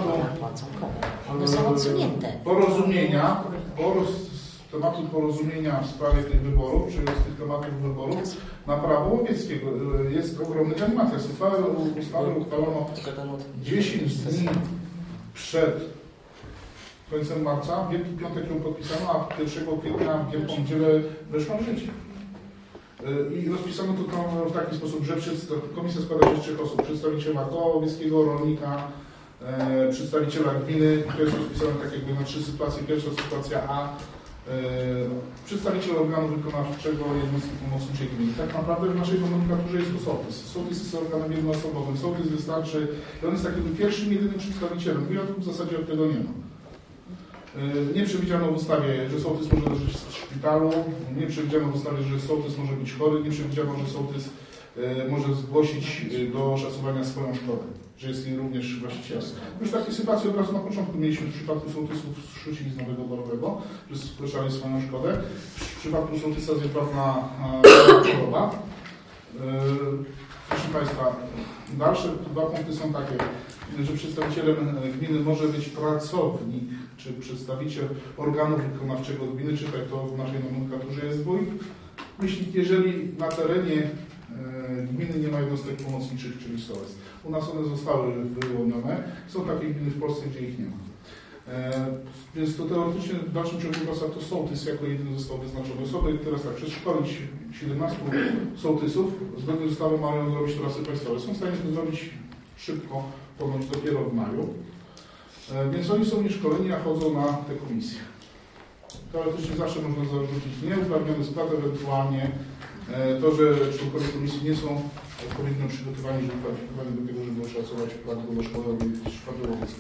są odsunięte. porozumienia, poroz, z tematu porozumienia w sprawie tych wyborów, czyli z tych tematów wyborów na prawo łowieckiego. Jest ogromny galimatyk. Ustawę uchwalono dziesięć dni przed końcem marca, Wielki Piątek ją podpisano, a pierwszego kwietnia w Wielką Niedzielę weszła w życie. I rozpisano to tam w taki sposób, że komisja składa się z trzech osób. Przedstawiciela koła łowieckiego, rolnika, e, przedstawiciela gminy. To jest rozpisane tak jakby na trzy sytuacje. Pierwsza sytuacja A. E, przedstawiciel organu wykonawczego jednostki pomocniczej gminy. Tak naprawdę w naszej nomenklaturze jest to sołtys. Sołtys jest organem jednoosobowym. Sołtys wystarczy, i on jest takim pierwszym, jedynym przedstawicielem. Wyjątków w zasadzie od tego nie ma. Nie przewidziano w ustawie, że sołtys może leżeć w szpitalu, nie przewidziano w ustawie, że sołtys może być chory, nie przewidziano, że sołtys może zgłosić do szacowania swoją szkodę, że jest jej również właścicielem. Już takie sytuacje od razu na początku mieliśmy w przypadku sołtysów z Szczuciznowego Borowego, że zgłaszali swoją szkodę. W przypadku sołtysa z Jedwabna choroba. Proszę Państwa, dalsze dwa punkty są takie, że przedstawicielem gminy może być pracownik, czy przedstawiciel organu wykonawczego gminy, czytaj to w naszej nomenklaturze jest wójt. Jeśli, jeżeli na terenie e, gminy nie ma jednostek pomocniczych, czyli S O S. U nas one zostały wyłonione. Są takie gminy w Polsce, gdzie ich nie ma. E, więc to teoretycznie w dalszym ciągu praca to sołtys jako jedyny został wyznaczony. Osoby teraz tak, przeszkolić siedemnastu sołtysów, zgodnie z ustawą mają zrobić trasy państwowe. Są w stanie to zrobić szybko, ponoć dopiero w maju. Więc oni są nieszkoleni, a chodzą na te komisje. Teoretycznie zawsze można zarzucić nieuprawniony skład, ewentualnie to, że członkowie komisji nie są odpowiednio przygotowani, żeby kwalifikowani do tego, żeby oszacować wkład do szkoły łowiecka.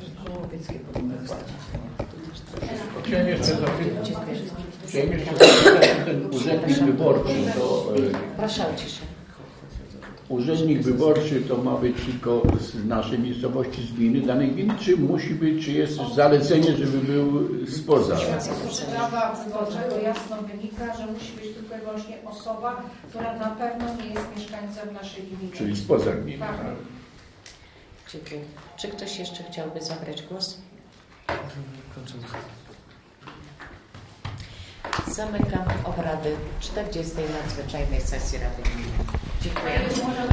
Chciałem jeszcze zapytać, chciałem jeszcze zapytać, ten urzędnik wyborczy to... Proszę o ciszę. Urzędnik wyborczy to ma być tylko z naszej miejscowości, z gminy, danej gminy, czy musi być, czy jest zalecenie, żeby był spoza? Z prawa wyborczego jasno wynika, że musi być tylko i wyłącznie osoba, która na pewno nie jest mieszkańcem naszej gminy. Czyli spoza gminy. Tak. Dziękuję. Czy ktoś jeszcze chciałby zabrać głos? Zamykam obrady czterdziestej nadzwyczajnej sesji Rady Gminy. Dziękuję.